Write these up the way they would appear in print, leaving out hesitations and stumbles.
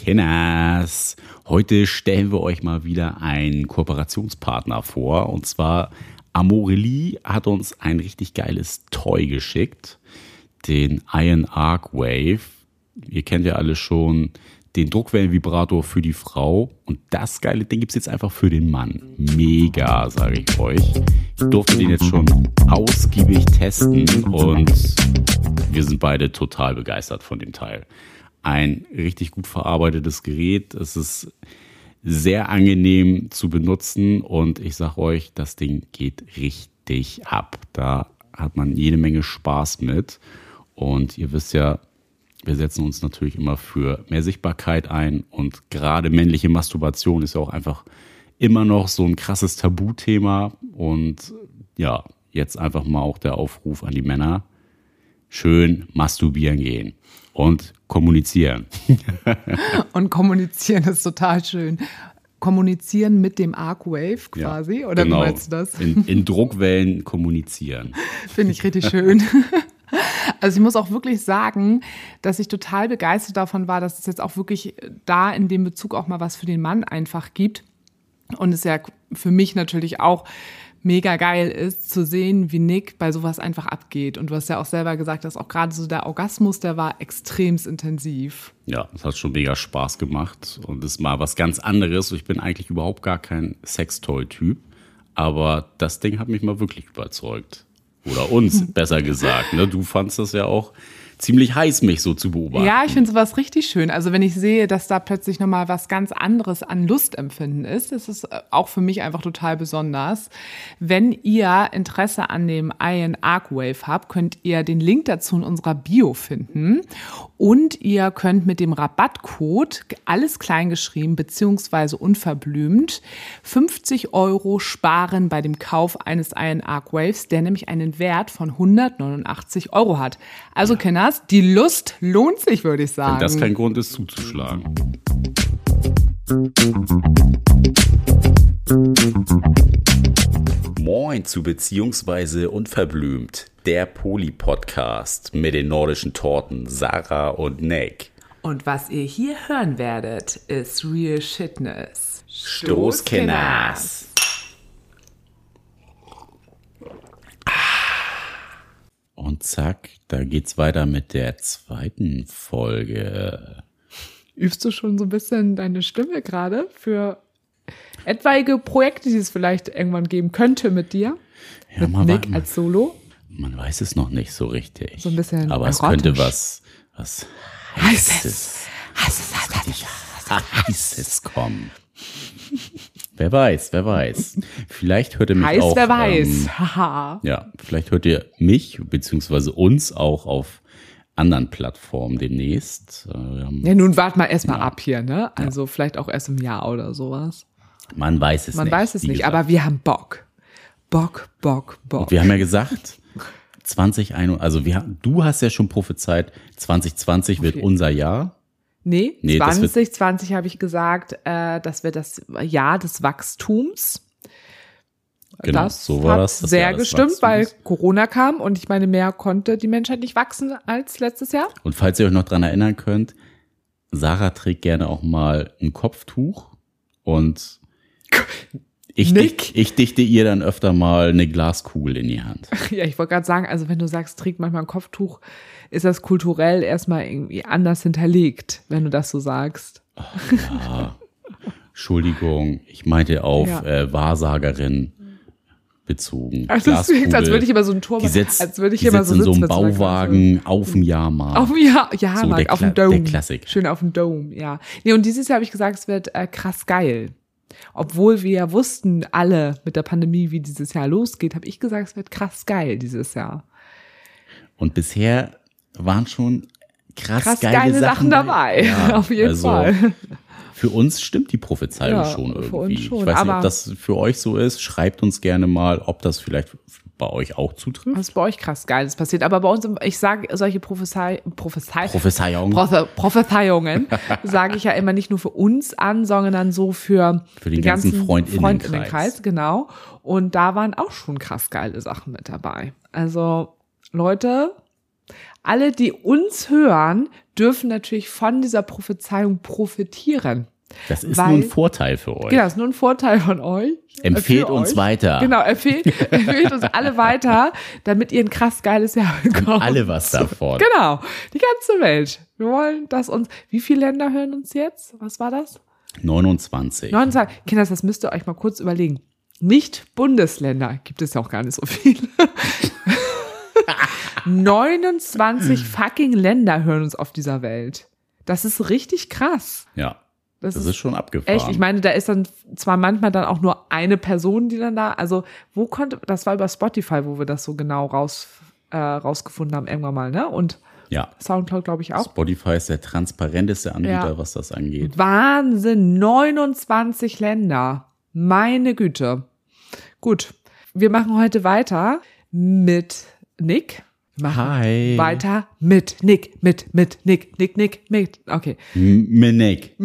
Kenners. Heute stellen wir euch mal wieder einen Kooperationspartner vor. Und zwar Amorelie hat uns ein richtig geiles Toy geschickt. Den Iron Arcwave. Ihr kennt ja alle schon den Druckwellenvibrator für die Frau. Und das geile Ding gibt es jetzt einfach für den Mann. Mega, sage ich euch. Ich durfte den jetzt schon ausgiebig testen und wir sind beide total begeistert von dem Teil. Ein richtig gut verarbeitetes Gerät. Es ist sehr angenehm zu benutzen und ich sage euch, das Ding geht richtig ab. Da hat man jede Menge Spaß mit. Und ihr wisst ja, wir setzen uns natürlich immer für mehr Sichtbarkeit ein und gerade männliche Masturbation ist ja auch einfach immer noch so ein krasses Tabuthema und ja, jetzt einfach mal auch der Aufruf an die Männer, schön masturbieren gehen und kommunizieren. Und kommunizieren ist total schön. Kommunizieren mit dem Arcwave quasi, ja, oder genau. Wie meinst du das? In Druckwellen kommunizieren. Finde ich richtig schön. Also ich muss auch wirklich sagen, dass ich total begeistert davon war, dass es jetzt auch wirklich da in dem Bezug auch mal was für den Mann einfach gibt. Und es ja für mich natürlich auch mega geil ist, zu sehen, wie Nick bei sowas einfach abgeht. Und du hast ja auch selber gesagt, dass auch gerade so der Orgasmus, der war extremst intensiv. Ja, das hat schon mega Spaß gemacht. Und das ist mal was ganz anderes. Ich bin eigentlich überhaupt gar kein Sextoy-Typ. Aber das Ding hat mich mal wirklich überzeugt. Oder uns, besser gesagt. Ne? Du fandst das ja auch ziemlich heiß, mich so zu beobachten. Ja, ich finde sowas richtig schön. Also wenn ich sehe, dass da plötzlich nochmal was ganz anderes an Lustempfinden ist, das ist auch für mich einfach total besonders. Wenn ihr Interesse an dem Iron Arcwave habt, könnt ihr den Link dazu in unserer Bio finden. Und ihr könnt mit dem Rabattcode, alles klein geschrieben, beziehungsweise unverblümt, 50 € sparen bei dem Kauf eines Iron Arcwaves, der nämlich einen Wert von 189 € hat. Also Kenners, die Lust lohnt sich, würde ich sagen. Wenn das kein Grund ist, zuzuschlagen. Moin zu Beziehungsweise Unverblümt, der Poli-Podcast mit den nordischen Torten Sarah und Nick. Und was ihr hier hören werdet, ist Real Shitness. Stoßkenners. Und zack, da geht's weiter mit der zweiten Folge. Übst du schon so ein bisschen deine Stimme gerade für etwaige Projekte, die es vielleicht irgendwann geben könnte mit dir? Ja, mit Nick als Solo? Man weiß es noch nicht so richtig. So ein bisschen aber erotisch. Es könnte was Heißes kommen. Wer weiß. Vielleicht hört ihr mich auch. Wer weiß. Haha. Ja, vielleicht hört ihr mich bzw. uns auch auf anderen Plattformen demnächst. Ja, nun wart mal erstmal ab hier, ne? Also vielleicht auch erst im Jahr oder sowas. Man weiß es nicht. Aber wir haben Bock. Bock. Und wir haben ja gesagt, 2021, also du hast ja schon prophezeit, 2020 wird unser Jahr. Nee, 2020 habe ich gesagt, das wird das Jahr des Wachstums. Genau, das so war hat das sehr Jahr des gestimmt, Wachstums. weil Corona kam und ich meine, mehr konnte die Menschheit nicht wachsen als letztes Jahr. Und falls ihr euch noch dran erinnern könnt, Sarah trägt gerne auch mal ein Kopftuch und ich dichte ihr dann öfter mal eine Glaskugel in die Hand. Ja, ich wollte gerade sagen, also wenn du sagst, trägt manchmal ein Kopftuch, ist das kulturell erstmal irgendwie anders hinterlegt, wenn du das so sagst. Ach, ja. Entschuldigung, ich meinte auf Wahrsagerin bezogen. Ach, das klingt, als würde ich immer so ein Tor, als würde ich immer so in so einem Bauwagen auf dem Jahrmarkt. Auf dem Jahrmarkt, auf dem Dome. Der Klassik. Schön auf dem Dome, ja. Nee, und dieses Jahr habe ich gesagt, es wird krass geil. Obwohl wir ja wussten alle mit der Pandemie, wie dieses Jahr losgeht, habe ich gesagt, es wird krass geil dieses Jahr. Und bisher waren schon krass geile Sachen dabei. Ja, auf jeden Fall. Für uns stimmt die Prophezeiung schon irgendwie. Für uns schon, ich weiß nicht, ob das für euch so ist. Schreibt uns gerne mal, ob das vielleicht bei euch auch zutrifft. Was ist bei euch krass Geiles passiert. Aber bei uns, ich sage solche Prophezeiungen sage ich ja immer nicht nur für uns an, sondern so für den ganzen Freundinnenkreis. Genau. Und da waren auch schon krass geile Sachen mit dabei. Also Leute, Alle, die uns hören, dürfen natürlich von dieser Prophezeiung profitieren. Das ist nur ein Vorteil für euch. Genau, das ist nur ein Vorteil von euch. Empfehlt uns weiter. Genau, empfehlt uns alle weiter, damit ihr ein krass geiles Jahr bekommt. Alle was davon. Genau, die ganze Welt. Wir wollen, dass uns, wie viele Länder hören uns jetzt? Was war das? 29. 29. Kinder, das müsst ihr euch mal kurz überlegen. Nicht Bundesländer, gibt es ja auch gar nicht so viele. 29 fucking Länder hören uns auf dieser Welt. Das ist richtig krass. Ja. Das ist schon abgefahren. Echt, ich meine, da ist dann zwar manchmal dann auch nur eine Person, die dann da, also das war über Spotify, wo wir das so genau rausgefunden haben irgendwann mal, ne? Und ja. Soundcloud, glaube ich, auch. Spotify ist der transparenteste Anbieter, was das angeht. Wahnsinn, 29 Länder. Meine Güte. Gut, wir machen heute weiter mit Nick. Hi. Weiter mit Nick. Okay. Minik.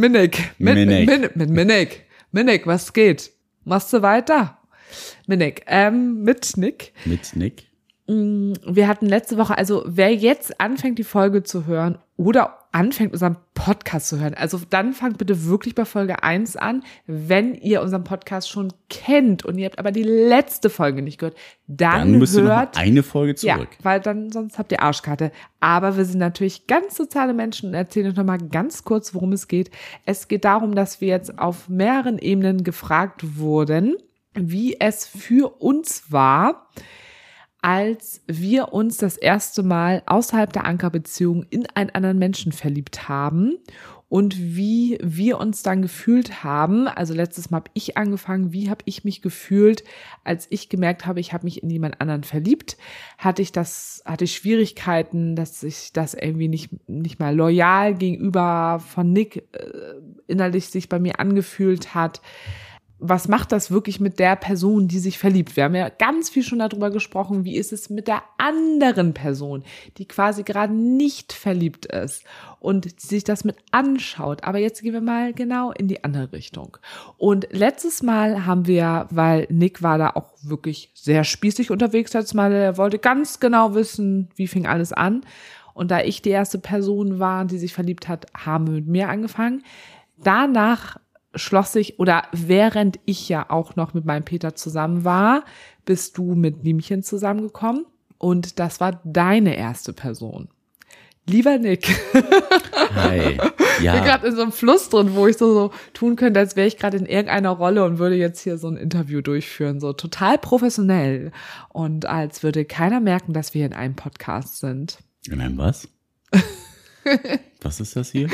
Minik, was geht? Machst du weiter? Minik. Mit Nick. Mit Nick. Wir hatten letzte Woche, also wer jetzt anfängt, die Folge zu hören oder anfängt, unseren Podcast zu hören, also dann fangt bitte wirklich bei Folge 1 an. Wenn ihr unseren Podcast schon kennt und ihr habt aber die letzte Folge nicht gehört, dann müsst ihr hört noch eine Folge zurück. Ja, weil dann sonst habt ihr Arschkarte. Aber wir sind natürlich ganz soziale Menschen und erzählen euch nochmal ganz kurz, worum es geht. Es geht darum, dass wir jetzt auf mehreren Ebenen gefragt wurden, wie es für uns war, als wir uns das erste Mal außerhalb der Ankerbeziehung in einen anderen Menschen verliebt haben und wie wir uns dann gefühlt haben. Also letztes Mal habe ich angefangen, wie habe ich mich gefühlt, als ich gemerkt habe, ich habe mich in jemand anderen verliebt. Hatte ich Schwierigkeiten, dass ich das irgendwie nicht mal loyal gegenüber von Nick innerlich sich bei mir angefühlt hat. Was macht das wirklich mit der Person, die sich verliebt? Wir haben ja ganz viel schon darüber gesprochen, wie ist es mit der anderen Person, die quasi gerade nicht verliebt ist und sich das mit anschaut. Aber jetzt gehen wir mal genau in die andere Richtung. Und letztes Mal haben wir, weil Nick war da auch wirklich sehr spießig unterwegs, letztes Mal, er wollte ganz genau wissen, wie fing alles an. Und da ich die erste Person war, die sich verliebt hat, haben wir mit mir angefangen. Danach schloss sich, oder während ich ja auch noch mit meinem Peter zusammen war, bist du mit Niemchen zusammengekommen und das war deine erste Person. Lieber Nick. Hi. Ja. Ich bin gerade in so einem Fluss drin, wo ich so tun könnte, als wäre ich gerade in irgendeiner Rolle und würde jetzt hier so ein Interview durchführen, so total professionell und als würde keiner merken, dass wir in einem Podcast sind. In einem was? Was ist das hier?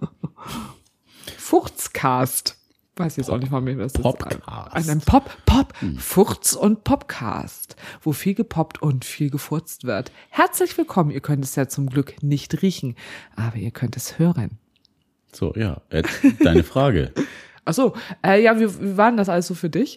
Furzcast. Weiß jetzt auch nicht mal mehr, was das Popcast. ist. Ein Furz- und Popcast, wo viel gepoppt und viel gefurzt wird. Herzlich willkommen. Ihr könnt es ja zum Glück nicht riechen, aber ihr könnt es hören. So, ja, deine Frage. Ach so, ja, wie war denn das alles so für dich?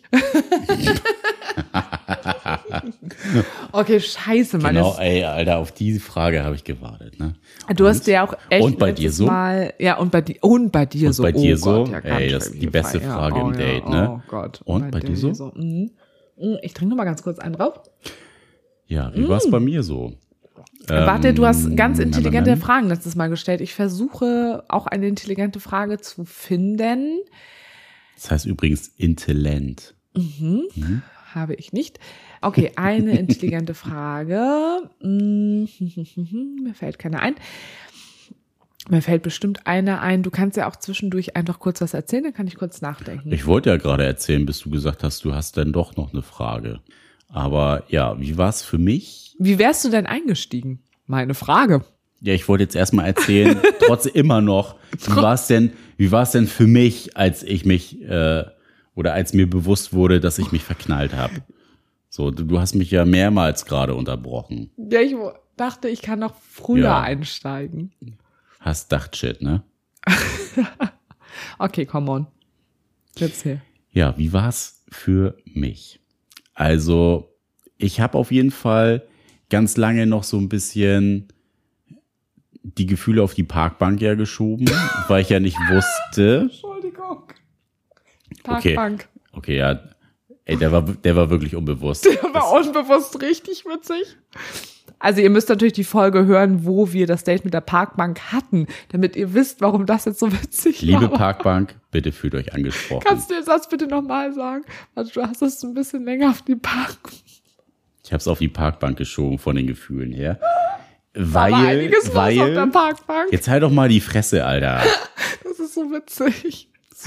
Okay, scheiße, Mann. Genau, ey, Alter, auf diese Frage habe ich gewartet, ne? Du hast ja auch echt und bei dir so? Ja, und bei dir so. Und bei dir so? Gott, ja, ey, das ist die beste Frage im Date, ne? Oh Gott. Und bei dir so? Ich trinke noch mal ganz kurz einen drauf. Ja, wie war es bei mir so? Warte, du hast ganz intelligente Fragen letztes Mal gestellt. Ich versuche auch eine intelligente Frage zu finden. Das heißt übrigens Intellent. Habe ich nicht. Okay, eine intelligente Frage. Mir fällt keine ein. Mir fällt bestimmt eine ein. Du kannst ja auch zwischendurch einfach kurz was erzählen, dann kann ich kurz nachdenken. Ich wollte ja gerade erzählen, bis du gesagt hast, du hast dann doch noch eine Frage. Aber ja, wie war es für mich? Wie wärst du denn eingestiegen? Meine Frage. Ja, ich wollte jetzt erstmal erzählen, trotz immer noch, wie war es denn für mich, als ich mich oder als mir bewusst wurde, dass ich mich verknallt habe. So, du hast mich ja mehrmals gerade unterbrochen. Ja, ich dachte, ich kann noch früher einsteigen. Hast Dachtshit, ne? Okay, come on. Erzähl. Ja, wie war's für mich? Also, ich habe auf jeden Fall ganz lange noch so ein bisschen die Gefühle auf die Parkbank ja geschoben, weil ich ja nicht wusste. Entschuldigung. Parkbank. Okay, ja. Ey, der war wirklich unbewusst. Der war unbewusst richtig witzig. Also ihr müsst natürlich die Folge hören, wo wir das Date mit der Parkbank hatten, damit ihr wisst, warum das jetzt so witzig war. Liebe Parkbank, bitte fühlt euch angesprochen. Kannst du den Satz bitte nochmal sagen? Also du hast es ein bisschen länger auf die Parkbank. Ich habe es auf die Parkbank geschoben von den Gefühlen her. Weil auf der Parkbank. Jetzt halt doch mal die Fresse, Alter. Das ist so witzig. So.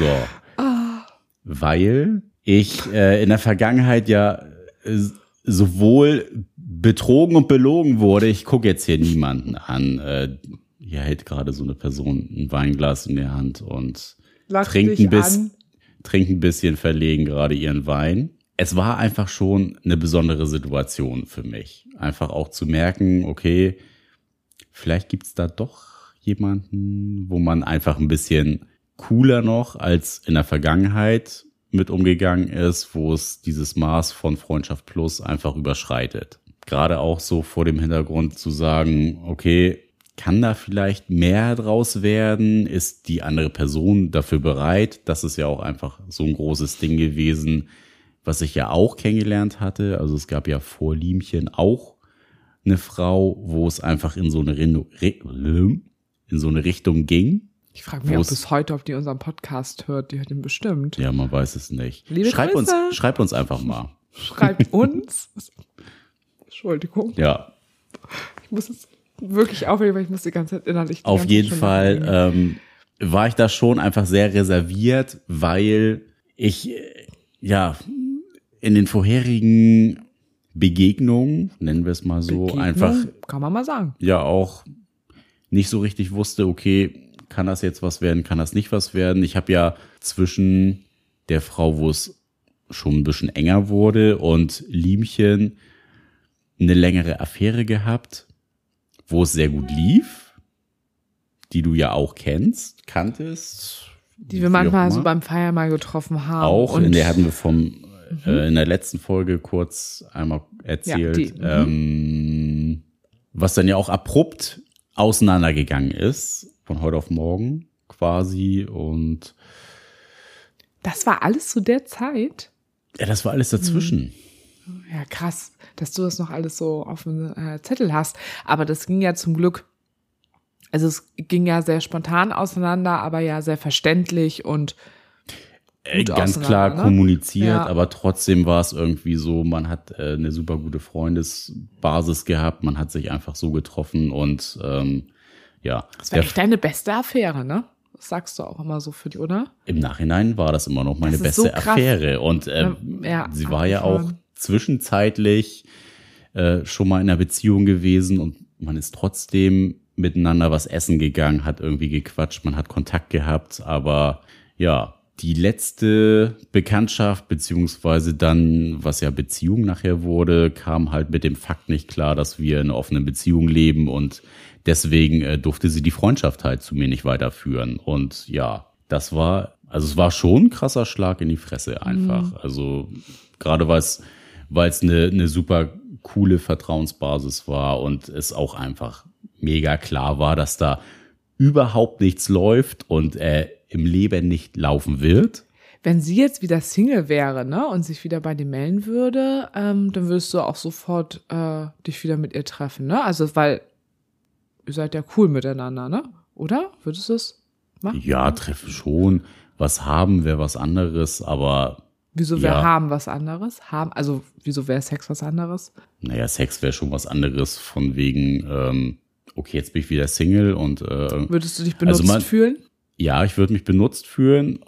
Weil ich in der Vergangenheit ja sowohl betrogen und belogen wurde. Ich gucke jetzt hier niemanden an. Hier hält gerade so eine Person ein Weinglas in der Hand und trinkt ein bisschen verlegen gerade ihren Wein. Es war einfach schon eine besondere Situation für mich. Einfach auch zu merken, okay, vielleicht gibt's da doch jemanden, wo man einfach ein bisschen cooler noch als in der Vergangenheit mit umgegangen ist, wo es dieses Maß von Freundschaft plus einfach überschreitet. Gerade auch so vor dem Hintergrund zu sagen, okay, kann da vielleicht mehr draus werden? Ist die andere Person dafür bereit? Das ist ja auch einfach so ein großes Ding gewesen, was ich ja auch kennengelernt hatte. Also es gab ja vor Liemchen auch eine Frau, wo es einfach in so eine Richtung ging. Ich frage mich auch bis heute, ob die unseren Podcast hört. Die hört ihn bestimmt. Ja, man weiß es nicht. Liebe Grüße. Schreibt uns einfach mal. Schreibt uns. Entschuldigung. Ja. Ich muss es wirklich aufhören, weil ich muss die ganze Zeit innerlich. Auf jeden Fall war ich da schon einfach sehr reserviert, weil ich in den vorherigen Begegnungen, nennen wir es mal so, einfach kann man mal sagen. Ja, auch nicht so richtig wusste, okay, kann das jetzt was werden, kann das nicht was werden. Ich habe ja zwischen der Frau, wo es schon ein bisschen enger wurde, und Liemchen eine längere Affäre gehabt, wo es sehr gut lief, die du ja auch kanntest. Die wir manchmal so beim Feiern mal getroffen haben. Auch, und in der hatten wir in der letzten Folge kurz einmal erzählt, was dann ja auch abrupt auseinandergegangen ist, von heute auf morgen quasi. Und das war alles zu der Zeit? Ja, das war alles dazwischen. Ja, krass, dass du das noch alles so auf dem Zettel hast. Aber das ging ja zum Glück, also es ging ja sehr spontan auseinander, aber ja sehr verständlich und ganz klar kommuniziert, aber trotzdem war es irgendwie so, man hat eine super gute Freundesbasis gehabt, man hat sich einfach so getroffen und Das war echt deine beste Affäre, ne? Das sagst du auch immer so für die, oder? Im Nachhinein war das immer noch meine beste Affäre und sie war ja auch zwischenzeitlich schon mal in einer Beziehung gewesen und man ist trotzdem miteinander was essen gegangen, hat irgendwie gequatscht, man hat Kontakt gehabt, aber ja, die letzte Bekanntschaft, beziehungsweise dann, was ja Beziehung nachher wurde, kam halt mit dem Fakt nicht klar, dass wir in einer offenen Beziehung leben und deswegen durfte sie die Freundschaft halt zu mir nicht weiterführen. Und ja, es war schon ein krasser Schlag in die Fresse einfach. Also gerade weil es eine super coole Vertrauensbasis war und es auch einfach mega klar war, dass da überhaupt nichts läuft und im Leben nicht laufen wird. Wenn sie jetzt wieder Single wäre, ne, und sich wieder bei dir melden würde, dann würdest du auch sofort dich wieder mit ihr treffen, ne? Also, weil ihr seid ja cool miteinander, ne? Oder? Würdest du es machen? Ja, treffen schon. Was haben wäre was anderes, aber wieso wäre haben was anderes? Also, wieso wäre Sex was anderes? Naja, Sex wäre schon was anderes von wegen, okay, jetzt bin ich wieder Single und würdest du dich benutzt fühlen? Ja, ich würde mich benutzt fühlen.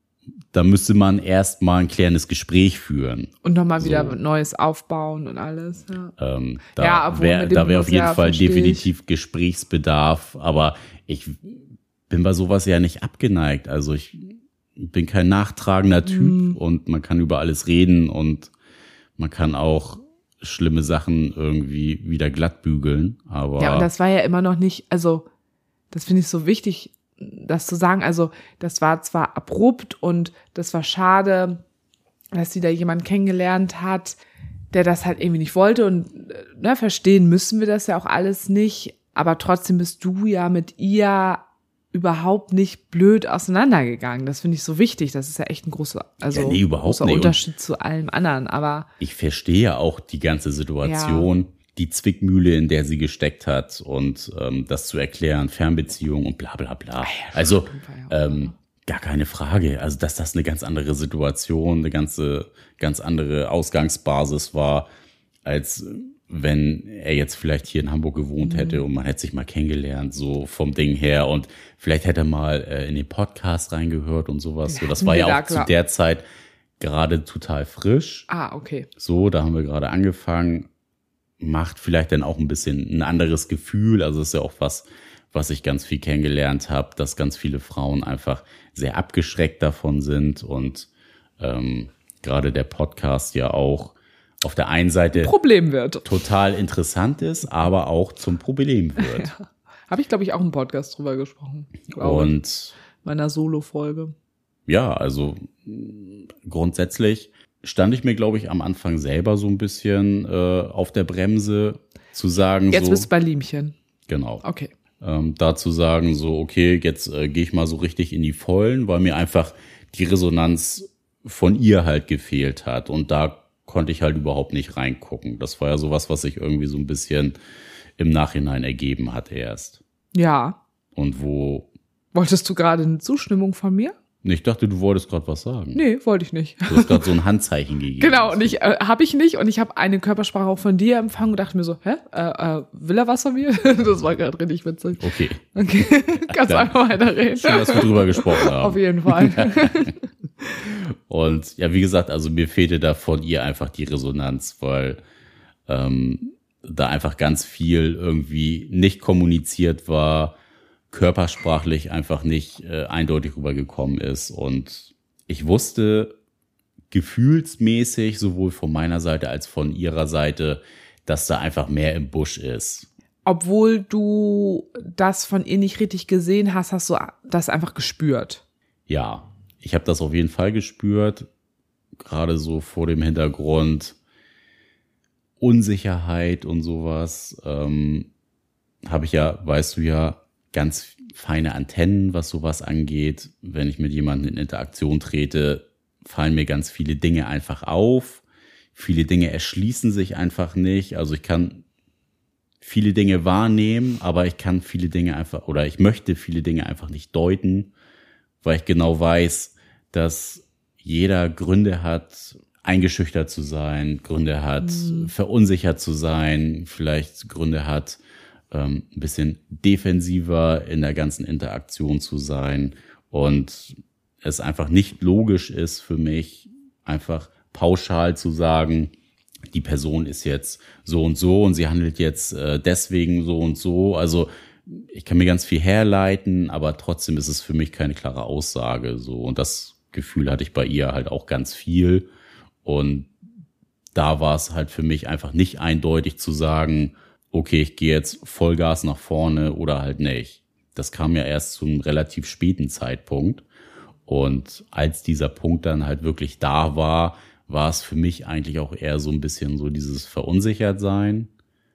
Da müsste man erst mal ein klärendes Gespräch führen. Und nochmal wieder Neues aufbauen und alles. Ja. Da wäre auf jeden Fall definitiv Gesprächsbedarf. Aber ich bin bei sowas ja nicht abgeneigt. Also ich bin kein nachtragender Typ und man kann über alles reden und man kann auch schlimme Sachen irgendwie wieder glatt bügeln. Aber ja, und das war ja immer noch nicht, also das finde ich so wichtig, das zu sagen, also das war zwar abrupt und das war schade, dass sie da jemanden kennengelernt hat, der das halt irgendwie nicht wollte und verstehen müssen wir das ja auch alles nicht, aber trotzdem bist du ja mit ihr überhaupt nicht blöd auseinandergegangen. Das finde ich so wichtig, das ist ja echt ein großer Unterschied zu allem anderen, aber ich verstehe ja auch die ganze Situation. die Zwickmühle, in der sie gesteckt hat und das zu erklären, Fernbeziehung und bla bla bla. Also gar keine Frage. Also dass das eine ganz andere Situation, eine ganz andere Ausgangsbasis war, als wenn er jetzt vielleicht hier in Hamburg gewohnt hätte und man hätte sich mal kennengelernt, so vom Ding her. Und vielleicht hätte er mal in den Podcast reingehört und sowas. So, das war ja auch zu der Zeit gerade total frisch. Ah, okay. So, da haben wir gerade angefangen. Macht vielleicht dann auch ein bisschen ein anderes Gefühl. Also das ist ja auch was ich ganz viel kennengelernt habe, dass ganz viele Frauen einfach sehr abgeschreckt davon sind und gerade der Podcast ja auch auf der einen Seite Problem wird. Total interessant ist, aber auch zum Problem wird. Ja. Habe ich, glaube ich, auch im Podcast drüber gesprochen. Und meiner Solo-Folge. Ja, also grundsätzlich stand ich mir, glaube ich, am Anfang selber so ein bisschen auf der Bremse zu sagen. Jetzt so, bist du bei Liemchen. Genau. Okay. Da zu sagen, so, okay, jetzt gehe ich mal so richtig in die Vollen, weil mir einfach die Resonanz von ihr halt gefehlt hat. Und da konnte ich halt überhaupt nicht reingucken. Das war ja sowas, was sich irgendwie so ein bisschen im Nachhinein ergeben hat erst. Ja. Und wo... Wolltest du gerade eine Zustimmung von mir? Ich dachte, du wolltest gerade was sagen. Nee, wollte ich nicht. Du hast gerade so ein Handzeichen gegeben. Genau, und habe ich nicht. Und ich habe eine Körpersprache auch von dir empfangen und dachte mir so, will er was von mir? Das war gerade richtig witzig. Okay. Kannst einfach weiterreden. Schön, dass wir drüber gesprochen haben. Auf jeden Fall. Und ja, wie gesagt, also mir fehlte da von ihr einfach die Resonanz, weil da einfach ganz viel irgendwie nicht kommuniziert war, körpersprachlich einfach nicht eindeutig rübergekommen ist. Und ich wusste gefühlsmäßig, sowohl von meiner Seite als von ihrer Seite, dass da einfach mehr im Busch ist. Obwohl du das von ihr nicht richtig gesehen hast, hast du das einfach gespürt. Ja, ich habe das auf jeden Fall gespürt, gerade so vor dem Hintergrund Unsicherheit und sowas. Habe ich ja, weißt du ja, ganz feine Antennen, was sowas angeht. Wenn ich mit jemandem in Interaktion trete, fallen mir ganz viele Dinge einfach auf. Viele Dinge erschließen sich einfach nicht. Also ich kann viele Dinge wahrnehmen, aber ich kann viele Dinge einfach, oder ich möchte viele Dinge einfach nicht deuten, weil ich genau weiß, dass jeder Gründe hat, eingeschüchtert zu sein, Gründe hat, verunsichert zu sein, vielleicht Gründe hat, ein bisschen defensiver in der ganzen Interaktion zu sein und es einfach nicht logisch ist für mich, einfach pauschal zu sagen, die Person ist jetzt so und sie handelt jetzt deswegen so und so. Also ich kann mir ganz viel herleiten, aber trotzdem ist es für mich keine klare Aussage. So, und das Gefühl hatte ich bei ihr halt auch ganz viel. Und da war es halt für mich einfach nicht eindeutig zu sagen, okay, ich gehe jetzt Vollgas nach vorne oder halt nicht. Das kam ja erst zu einem relativ späten Zeitpunkt. Und als dieser Punkt dann halt wirklich da war, war es für mich eigentlich auch eher so ein bisschen so dieses Verunsichertsein.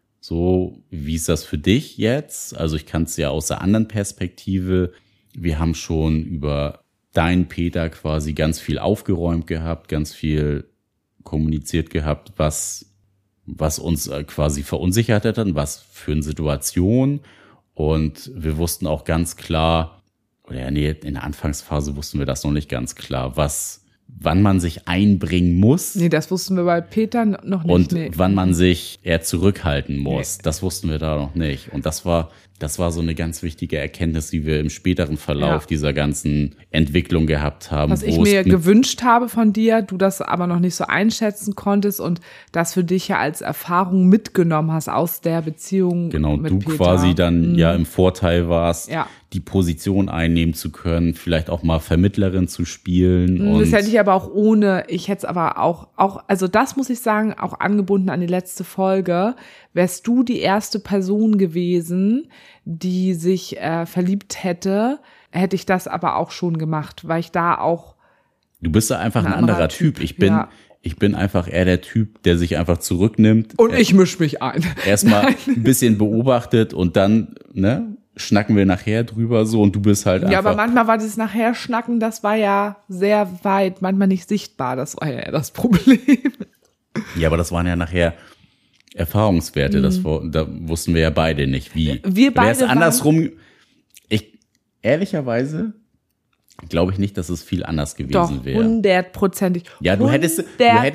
So, wie ist das für dich jetzt? Also ich kann es ja aus der anderen Perspektive. Wir haben schon über deinen Peter quasi ganz viel aufgeräumt gehabt, ganz viel kommuniziert gehabt, was uns quasi verunsichert hat, was für eine Situation. Und wir wussten auch ganz klar, oder nee, in der Anfangsphase wussten wir das noch nicht ganz klar, wann man sich einbringen muss. Nee, das wussten wir bei Peter noch nicht. Und wann man sich eher zurückhalten muss. Nee. Das wussten wir da noch nicht. Und das war so eine ganz wichtige Erkenntnis, die wir im späteren Verlauf dieser ganzen Entwicklung gehabt haben. Was ich mir gewünscht habe von dir, du das aber noch nicht so einschätzen konntest und das für dich ja als Erfahrung mitgenommen hast aus der Beziehung mit Peter. Genau, du quasi dann ja im Vorteil warst, die Position einnehmen zu können, vielleicht auch mal Vermittlerin zu spielen. Das hätte ich aber auch ich hätte es aber auch, also das muss ich sagen, auch angebunden an die letzte Folge, wärst du die erste Person gewesen, die sich verliebt hätte ich das aber auch schon gemacht, weil ich da auch... Du bist da einfach ein anderer Typ. Ich bin einfach eher der Typ, der sich einfach zurücknimmt. Und ich misch mich ein. Erstmal ein bisschen beobachtet und dann, schnacken wir nachher drüber so und du bist halt einfach... Ja, aber manchmal war dieses nachher schnacken, das war ja sehr weit, manchmal nicht sichtbar. Das war ja das Problem. Ja, aber das waren ja nachher Erfahrungswerte, da wussten wir ja beide nicht, wie. Wir beide Wäre es andersrum, ehrlicherweise glaube ich nicht, dass es viel anders gewesen wäre. 100%. Ja, du hättest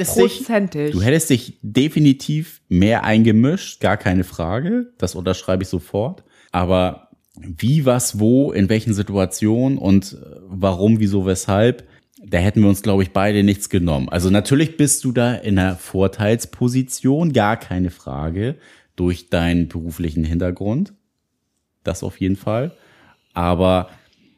dich definitiv mehr eingemischt, gar keine Frage. Das unterschreibe ich sofort. Aber wie, was, wo, in welchen Situationen und warum, wieso, weshalb, da hätten wir uns, glaube ich, beide nichts genommen. Also natürlich bist du da in einer Vorteilsposition, gar keine Frage, durch deinen beruflichen Hintergrund. Das auf jeden Fall. Aber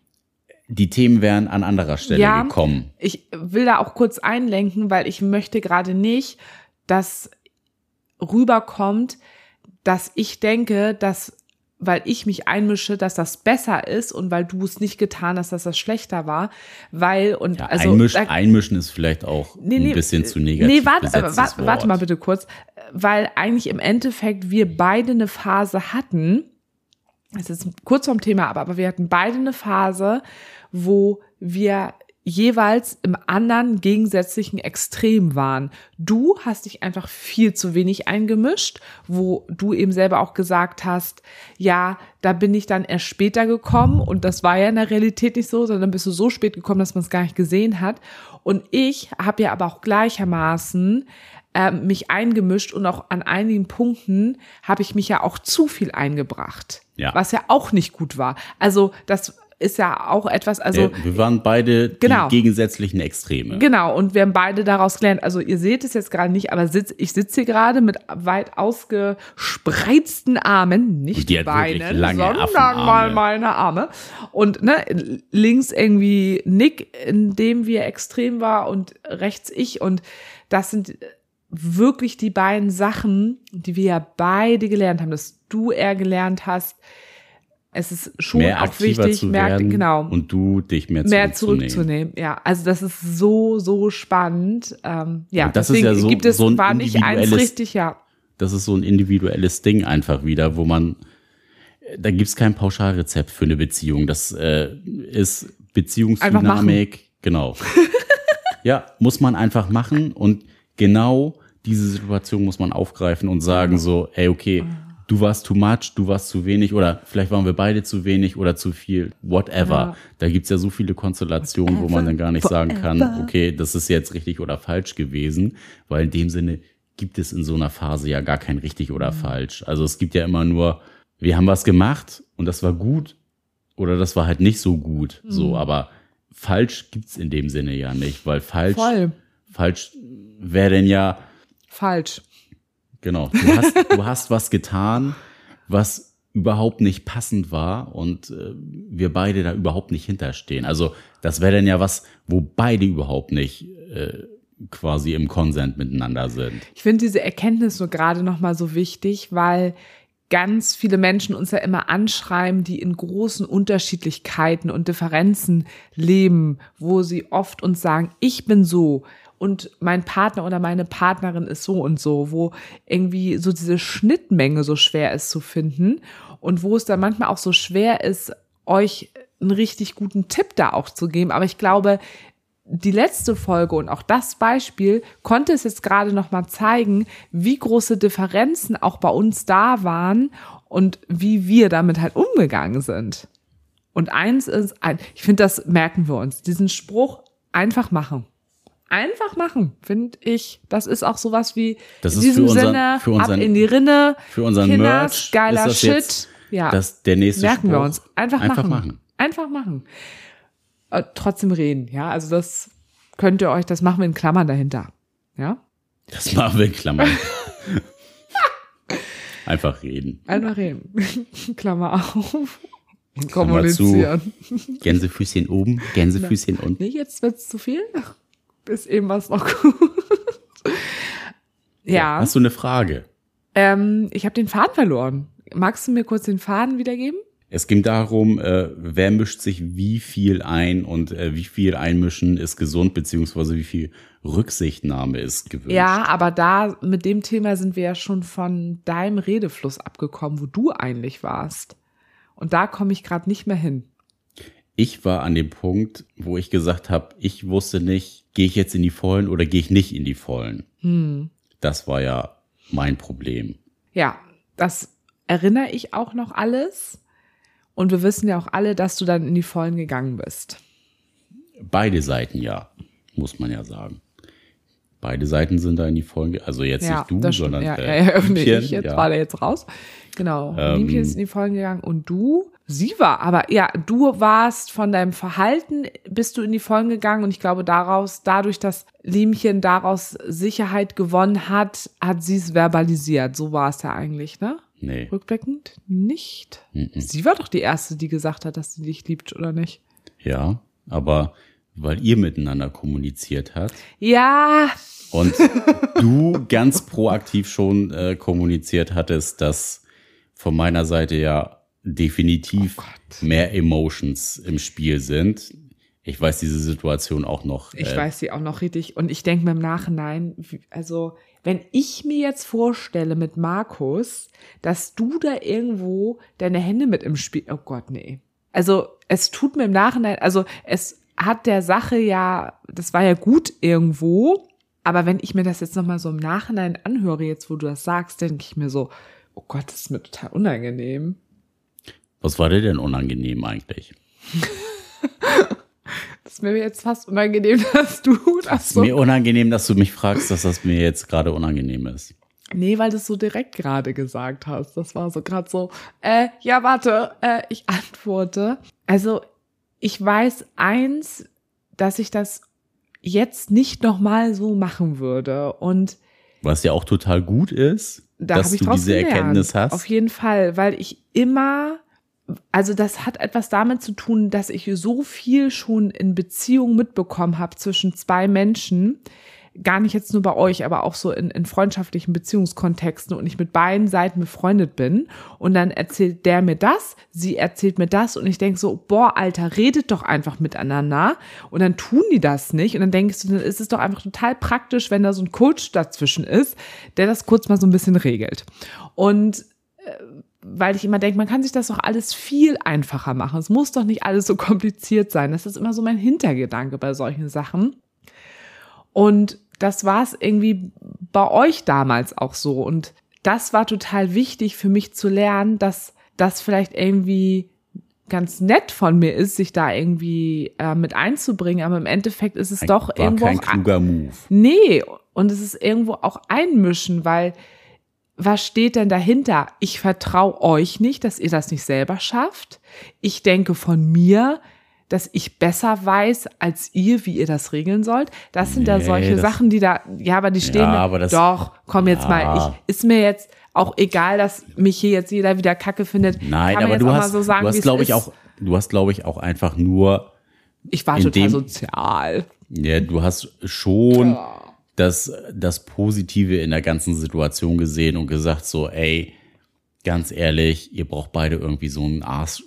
die Themen wären an anderer Stelle gekommen. Ich will da auch kurz einlenken, weil ich möchte gerade nicht, dass rüberkommt, dass ich denke, dass, weil ich mich einmische, dass das besser ist und weil du es nicht getan hast, dass das schlechter war, weil und ja, also einmischen ist vielleicht auch ein bisschen zu negativ. Warte mal bitte kurz, weil eigentlich im Endeffekt wir beide eine Phase hatten. Es ist kurz vom Thema, aber wir hatten beide eine Phase, wo wir jeweils im anderen gegensätzlichen Extrem waren. Du hast dich einfach viel zu wenig eingemischt, wo du eben selber auch gesagt hast, ja, da bin ich dann erst später gekommen und das war ja in der Realität nicht so, sondern bist du so spät gekommen, dass man es gar nicht gesehen hat. Und ich habe ja aber auch gleichermaßen mich eingemischt und auch an einigen Punkten habe ich mich ja auch zu viel eingebracht, was ja auch nicht gut war. Also das ist ja auch etwas, also wir waren beide die gegensätzlichen Extreme. Genau, und wir haben beide daraus gelernt. Also ihr seht es jetzt gerade nicht, aber ich sitze hier gerade mit weit ausgespreizten Armen, nicht die Beinen, sondern mal meine Arme. Und links irgendwie Nick, in dem wir extrem war, und rechts ich. Und das sind wirklich die beiden Sachen, die wir ja beide gelernt haben, dass du eher gelernt hast. Es ist schon mehr auch wichtig, und du dich mehr zurückzunehmen. Ja, also das ist so spannend. Ja, das ist ja so, gibt es so war nicht eins richtig, ja. Das ist so ein individuelles Ding einfach wieder, wo da gibt's kein Pauschalrezept für eine Beziehung. Das ist Beziehungsdynamik, genau. Ja, muss man einfach machen und genau diese Situation muss man aufgreifen und sagen so, ey, okay, du warst too much, du warst zu wenig oder vielleicht waren wir beide zu wenig oder zu viel, whatever. Ja. Da gibt's ja so viele Konstellationen, wo man dann gar nicht sagen kann, okay, das ist jetzt richtig oder falsch gewesen, weil in dem Sinne gibt es in so einer Phase ja gar kein richtig oder falsch. Also es gibt ja immer nur, wir haben was gemacht und das war gut oder das war halt nicht so gut. So, aber falsch gibt's in dem Sinne ja nicht, weil falsch wäre denn ja falsch. Genau, du hast was getan, was überhaupt nicht passend war und wir beide da überhaupt nicht hinterstehen. Also das wäre dann ja was, wo beide überhaupt nicht quasi im Konsent miteinander sind. Ich finde diese Erkenntnis nur gerade nochmal so wichtig, weil ganz viele Menschen uns ja immer anschreiben, die in großen Unterschiedlichkeiten und Differenzen leben, wo sie oft uns sagen, ich bin so und mein Partner oder meine Partnerin ist so und so, wo irgendwie so diese Schnittmenge so schwer ist zu finden und wo es dann manchmal auch so schwer ist, euch einen richtig guten Tipp da auch zu geben. Aber ich glaube, die letzte Folge und auch das Beispiel konnte es jetzt gerade noch mal zeigen, wie große Differenzen auch bei uns da waren und wie wir damit halt umgegangen sind. Und eins ist, ich finde, das merken wir uns, diesen Spruch einfach machen. Einfach machen, finde ich. Das ist auch sowas wie das in diesem Sinne, ab in die Rinne, für unseren Kinders, Merch, geiler ist das Shit. Jetzt, ja, der nächste merken Spruch. Wir uns. Einfach machen. Einfach machen. Trotzdem reden, ja. Also das könnt ihr euch, das machen wir in Klammern dahinter, ja. Das machen wir in Klammern. Einfach reden. Einfach reden. Klammer auf. Kommunizieren. Gänsefüßchen oben, Gänsefüßchen unten. Nee, jetzt wird's zu viel. Bis eben was noch gut. Ja. Hast du eine Frage? Ich habe den Faden verloren. Magst du mir kurz den Faden wiedergeben? Es ging darum, wer mischt sich wie viel ein und wie viel Einmischen ist gesund, beziehungsweise wie viel Rücksichtnahme ist gewünscht. Ja, aber mit dem Thema sind wir ja schon von deinem Redefluss abgekommen, wo du eigentlich warst. Und da komme ich gerade nicht mehr hin. Ich war an dem Punkt, wo ich gesagt habe, ich wusste nicht, gehe ich jetzt in die Vollen oder gehe ich nicht in die Vollen. Das war ja mein Problem. Ja, das erinnere ich auch noch alles. Und wir wissen ja auch alle, dass du dann in die Vollen gegangen bist. Beide Seiten ja, muss man ja sagen. Beide Seiten sind da in die Vollen, also jetzt nicht du, sondern ich jetzt war da jetzt raus. Genau, Liebchen ist in die Vollen gegangen und du, sie war, aber ja, du warst von deinem Verhalten, bist du in die Vollen gegangen und ich glaube dadurch, dass Liemchen daraus Sicherheit gewonnen hat, hat sie es verbalisiert. So war es ja eigentlich, ne? Nee. Rückblickend nicht. Sie war doch die Erste, die gesagt hat, dass sie dich liebt, oder nicht? Ja, aber weil ihr miteinander kommuniziert habt. Ja. Und du ganz proaktiv schon kommuniziert hattest, dass von meiner Seite ja definitiv mehr Emotions im Spiel sind. Ich weiß diese Situation auch noch. Ich weiß sie auch noch richtig. Und ich denke mir im Nachhinein, also wenn ich mir jetzt vorstelle mit Markus, dass du da irgendwo deine Hände mit im Spiel, oh Gott, nee. Also es tut mir im Nachhinein, also es hat der Sache ja, das war ja gut irgendwo, aber wenn ich mir das jetzt nochmal so im Nachhinein anhöre, jetzt wo du das sagst, denke ich mir so, oh Gott, das ist mir total unangenehm. Was war dir denn unangenehm eigentlich? Das ist mir jetzt fast unangenehm, dass du das so... Mir unangenehm, dass du mich fragst, dass das mir jetzt gerade unangenehm ist. Nee, weil du es so direkt gerade gesagt hast. Das war so gerade so, ja, warte, ich antworte. Also, ich weiß dass ich das jetzt nicht nochmal so machen würde. Und was ja auch total gut ist, dass du diese Erkenntnis hast. Auf jeden Fall, weil ich immer... Also das hat etwas damit zu tun, dass ich so viel schon in Beziehungen mitbekommen habe zwischen zwei Menschen, gar nicht jetzt nur bei euch, aber auch so in freundschaftlichen Beziehungskontexten und ich mit beiden Seiten befreundet bin und dann erzählt der mir das, sie erzählt mir das und ich denke so, boah, Alter, redet doch einfach miteinander und dann tun die das nicht und dann denkst du, dann ist es doch einfach total praktisch, wenn da so ein Coach dazwischen ist, der das kurz mal so ein bisschen regelt. Und weil ich immer denke, man kann sich das doch alles viel einfacher machen. Es muss doch nicht alles so kompliziert sein. Das ist immer so mein Hintergedanke bei solchen Sachen. Und das war es irgendwie bei euch damals auch so. Und das war total wichtig für mich zu lernen, dass das vielleicht irgendwie ganz nett von mir ist, sich da irgendwie mit einzubringen. Aber im Endeffekt ist es doch irgendwo kein kluger Move. Nee, und es ist irgendwo auch einmischen, weil was steht denn dahinter? Ich vertraue euch nicht, dass ihr das nicht selber schafft. Ich denke von mir, dass ich besser weiß als ihr, wie ihr das regeln sollt. Das sind da solche Sachen, die da, ja, aber die stehen, doch, komm jetzt mal, ist mir jetzt auch egal, dass mich hier jetzt jeder wieder Kacke findet. Nein, aber du hast, glaube ich, auch einfach nur. Ich war total sozial. Ja, du hast schon das Positive in der ganzen Situation gesehen und gesagt so, ey, ganz ehrlich, ihr braucht beide irgendwie so einen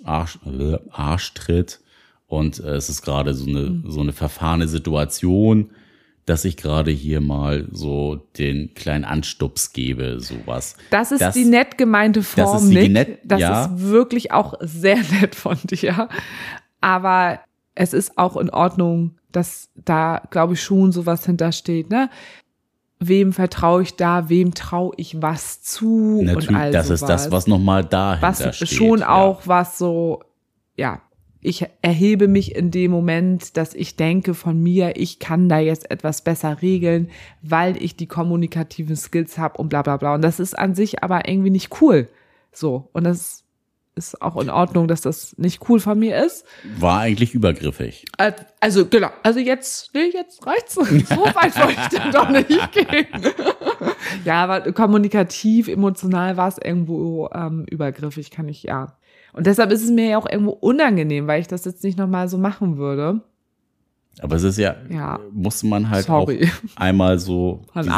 Arschtritt und es ist gerade so eine verfahrene Situation, dass ich gerade hier mal so den kleinen Anstups gebe, sowas. Das ist die nett gemeinte Form, Nick. Das ist wirklich auch sehr nett von dir. Aber es ist auch in Ordnung, dass da, glaube ich, schon sowas hintersteht, ne? Wem vertraue ich da, wem traue ich was zu? Natürlich, und all das sowas. Ist das, was nochmal dahinter was steht. Schon auch was so, ja, ich erhebe mich in dem Moment, dass ich denke von mir, ich kann da jetzt etwas besser regeln, weil ich die kommunikativen Skills habe und bla bla bla. Und das ist an sich aber irgendwie nicht cool. So, und das ist auch in Ordnung, dass das nicht cool von mir ist. War eigentlich übergriffig. Also genau, also jetzt reicht's. So weit wollte ich dann doch nicht gehen. Ja, aber kommunikativ, emotional war es irgendwo übergriffig, kann ich, ja. Und deshalb ist es mir ja auch irgendwo unangenehm, weil ich das jetzt nicht nochmal so machen würde. Aber es ist ja. Musste man halt auch einmal so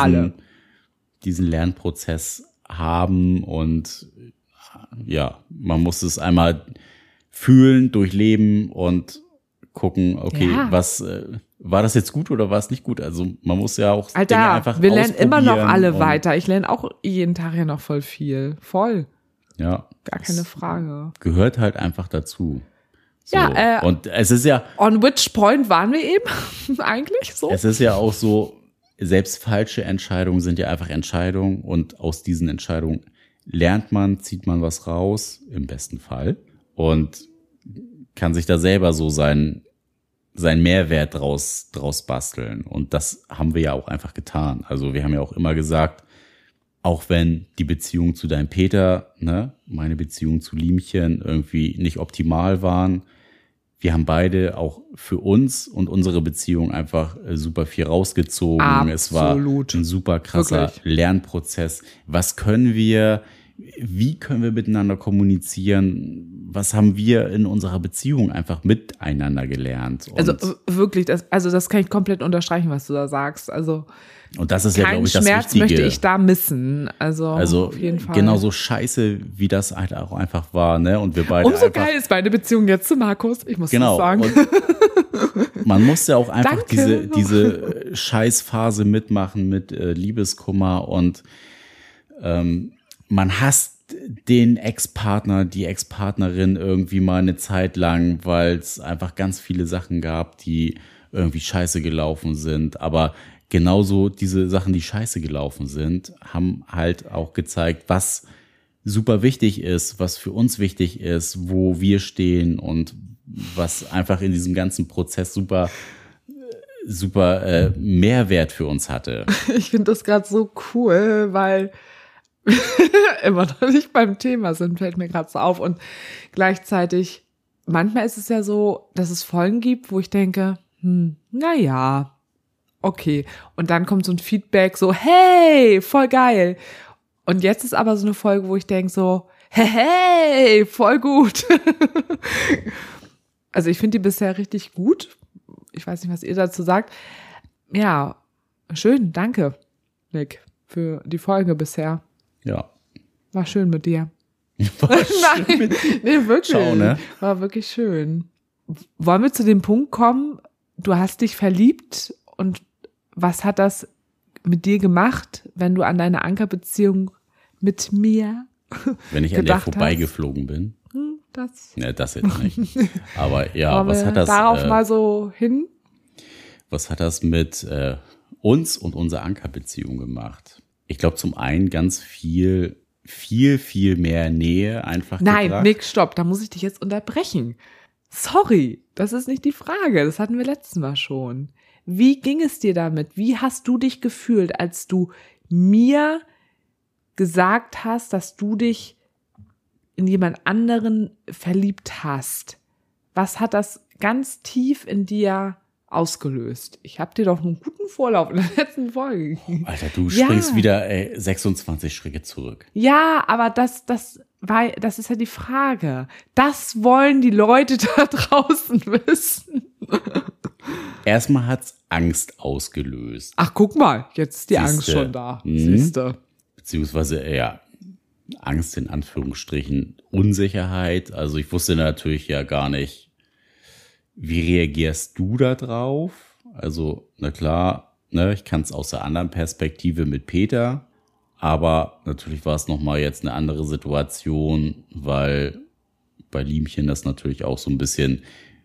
diesen Lernprozess haben und ja, man muss es einmal fühlen, durchleben und gucken, okay, was war das jetzt gut oder war es nicht gut? Also man muss ja auch Dinge einfach wir lernen immer noch alle weiter. Ich lerne auch jeden Tag ja noch voll viel. Voll. Ja. Gar keine Frage. Gehört halt einfach dazu. So. Ja, und es ist ja. On which point waren wir eben eigentlich so? Es ist ja auch so, selbst falsche Entscheidungen sind ja einfach Entscheidungen und aus diesen Entscheidungen lernt man, zieht man was raus, im besten Fall, und kann sich da selber so seinen Mehrwert draus basteln. Und das haben wir ja auch einfach getan. Also wir haben ja auch immer gesagt, auch wenn die Beziehung zu deinem Peter, ne, meine Beziehung zu Liemchen irgendwie nicht optimal waren, wir haben beide auch für uns und unsere Beziehung einfach super viel rausgezogen. Absolut. Es war ein super krasser Wirklich. Lernprozess. Wie können wir miteinander kommunizieren? Was haben wir in unserer Beziehung einfach miteinander gelernt? Und, Also wirklich, das kann ich komplett unterstreichen, was du da sagst. Also und das ist ja, glaube ich, das Schmerz Wichtige. möchte ich da missen. Also auf jeden Fall. Genauso scheiße, wie das halt auch einfach war, ne? Und wir beide Umso einfach, geil ist meine Beziehung jetzt zu Markus. Ich muss genau, das sagen. und man musste auch einfach Danke. diese Scheißphase mitmachen mit Liebeskummer und man hasst den Ex-Partner, die Ex-Partnerin irgendwie mal eine Zeit lang, weil es einfach ganz viele Sachen gab, die irgendwie scheiße gelaufen sind. Aber genauso diese Sachen, die scheiße gelaufen sind, haben halt auch gezeigt, was super wichtig ist, was für uns wichtig ist, wo wir stehen und was einfach in diesem ganzen Prozess super Mehrwert für uns hatte. Ich finde das gerade so cool, weil immer noch nicht beim Thema sind, fällt mir gerade so auf. Und gleichzeitig, manchmal ist es ja so, dass es Folgen gibt, wo ich denke, naja, okay. Und dann kommt so ein Feedback so, hey, voll geil. Und jetzt ist aber so eine Folge, wo ich denke so, hey, voll gut. Also ich finde die bisher richtig gut. Ich weiß nicht, was ihr dazu sagt. Ja, schön, danke, Nick, für die Folge bisher. Ja. War schön mit dir. War schön mit Nee, wirklich. Schau, ne? War wirklich schön. Wollen wir zu dem Punkt kommen, du hast dich verliebt und was hat das mit dir gemacht, wenn du an deine Ankerbeziehung mit mir Wenn ich an der gedacht vorbeigeflogen bin. das Ne, das jetzt nicht. Aber ja, wollen was wir hat das darauf mal so hin? was hat das mit uns und unserer Ankerbeziehung gemacht? Ich glaube, zum einen ganz viel mehr Nähe einfach Nein, gebracht. Nick, stopp, da muss ich dich jetzt unterbrechen. Sorry, das ist nicht die Frage, das hatten wir letztes Mal schon. Wie ging es dir damit? Wie hast du dich gefühlt, als du mir gesagt hast, dass du dich in jemand anderen verliebt hast? Was hat das ganz tief in dir ausgelöst? Ich habe dir doch einen guten Vorlauf in der letzten Folge gegeben. Alter, du Ja. springst wieder 26 Schritte zurück. Ja, aber das ist ja die Frage. Das wollen die Leute da draußen wissen. Erstmal hat's Angst ausgelöst. Ach, guck mal, jetzt ist die Siehste. Angst schon da. Mhm. Siehste. Beziehungsweise eher Angst in Anführungsstrichen, Unsicherheit. Also ich wusste natürlich ja gar nicht, wie reagierst du da drauf? Also, na klar, ne, ich kann es aus der anderen Perspektive mit Peter, aber natürlich war es nochmal jetzt eine andere Situation, weil bei Liemchen das natürlich auch so ein bisschen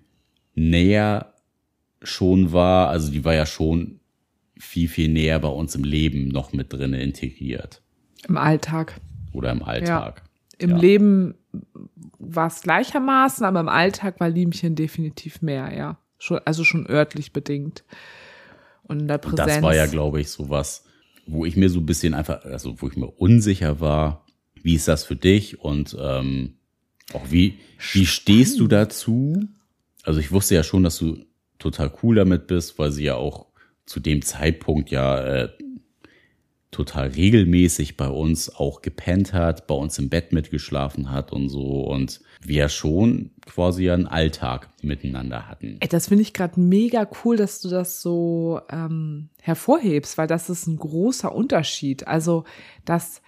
näher schon war. Also die war ja schon viel näher bei uns im Leben noch mit drin integriert. Im Alltag. Oder im Alltag. Im Ja. Leben war es gleichermaßen, aber im Alltag war Liemchen definitiv mehr, ja. Schon örtlich bedingt. Und in der Und Präsenz. das war ja, glaube ich, so was, wo ich mir so ein bisschen einfach, also wo ich mir unsicher war, wie ist das für dich und auch wie stehst du dazu? Also ich wusste ja schon, dass du total cool damit bist, weil sie ja auch zu dem Zeitpunkt ja total regelmäßig bei uns auch gepennt hat, bei uns im Bett mitgeschlafen hat und so und wir schon quasi einen Alltag miteinander hatten. Ey, das finde ich gerade mega cool, dass du das so hervorhebst, weil das ist ein großer Unterschied. Also, dass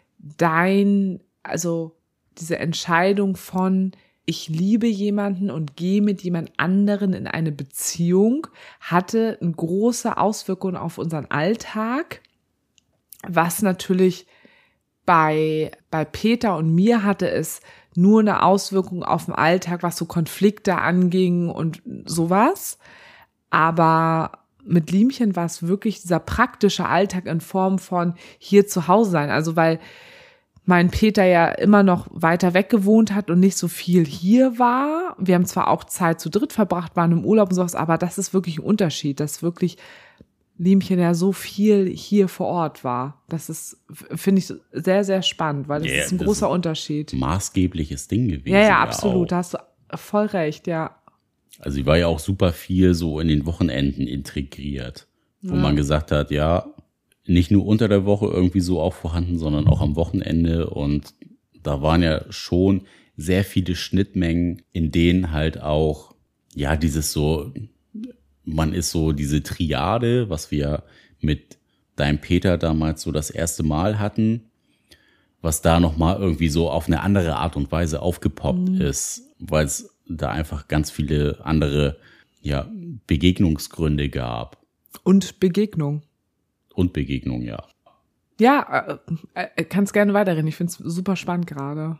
diese Entscheidung von ich liebe jemanden und gehe mit jemand anderen in eine Beziehung, hatte eine große Auswirkung auf unseren Alltag, was natürlich bei Peter und mir hatte es nur eine Auswirkung auf den Alltag, was so Konflikte anging und sowas. Aber mit Liemchen war es wirklich dieser praktische Alltag in Form von hier zu Hause sein. Also weil mein Peter ja immer noch weiter weg gewohnt hat und nicht so viel hier war. Wir haben zwar auch Zeit zu dritt verbracht, waren im Urlaub und sowas, aber das ist wirklich ein Unterschied, dass wirklich Liemchen ja so viel hier vor Ort war. Das ist, finde ich, sehr, sehr spannend, weil das ist ein großer Unterschied. Maßgebliches Ding gewesen. Ja, absolut, da hast du voll recht, ja. Also sie war ja auch super viel so in den Wochenenden integriert, wo man gesagt hat, ja, nicht nur unter der Woche irgendwie so auch vorhanden, sondern auch am Wochenende. Und da waren ja schon sehr viele Schnittmengen, in denen halt auch, ja, dieses so, man ist so diese Triade, was wir mit deinem Peter damals so das erste Mal hatten, was da nochmal irgendwie so auf eine andere Art und Weise aufgepoppt ist, weil es da einfach ganz viele andere, ja, Begegnungsgründe gab. Und Begegnung. Und Begegnung, ja. Ja, kannst gerne weiterreden. Ich finde es super spannend gerade.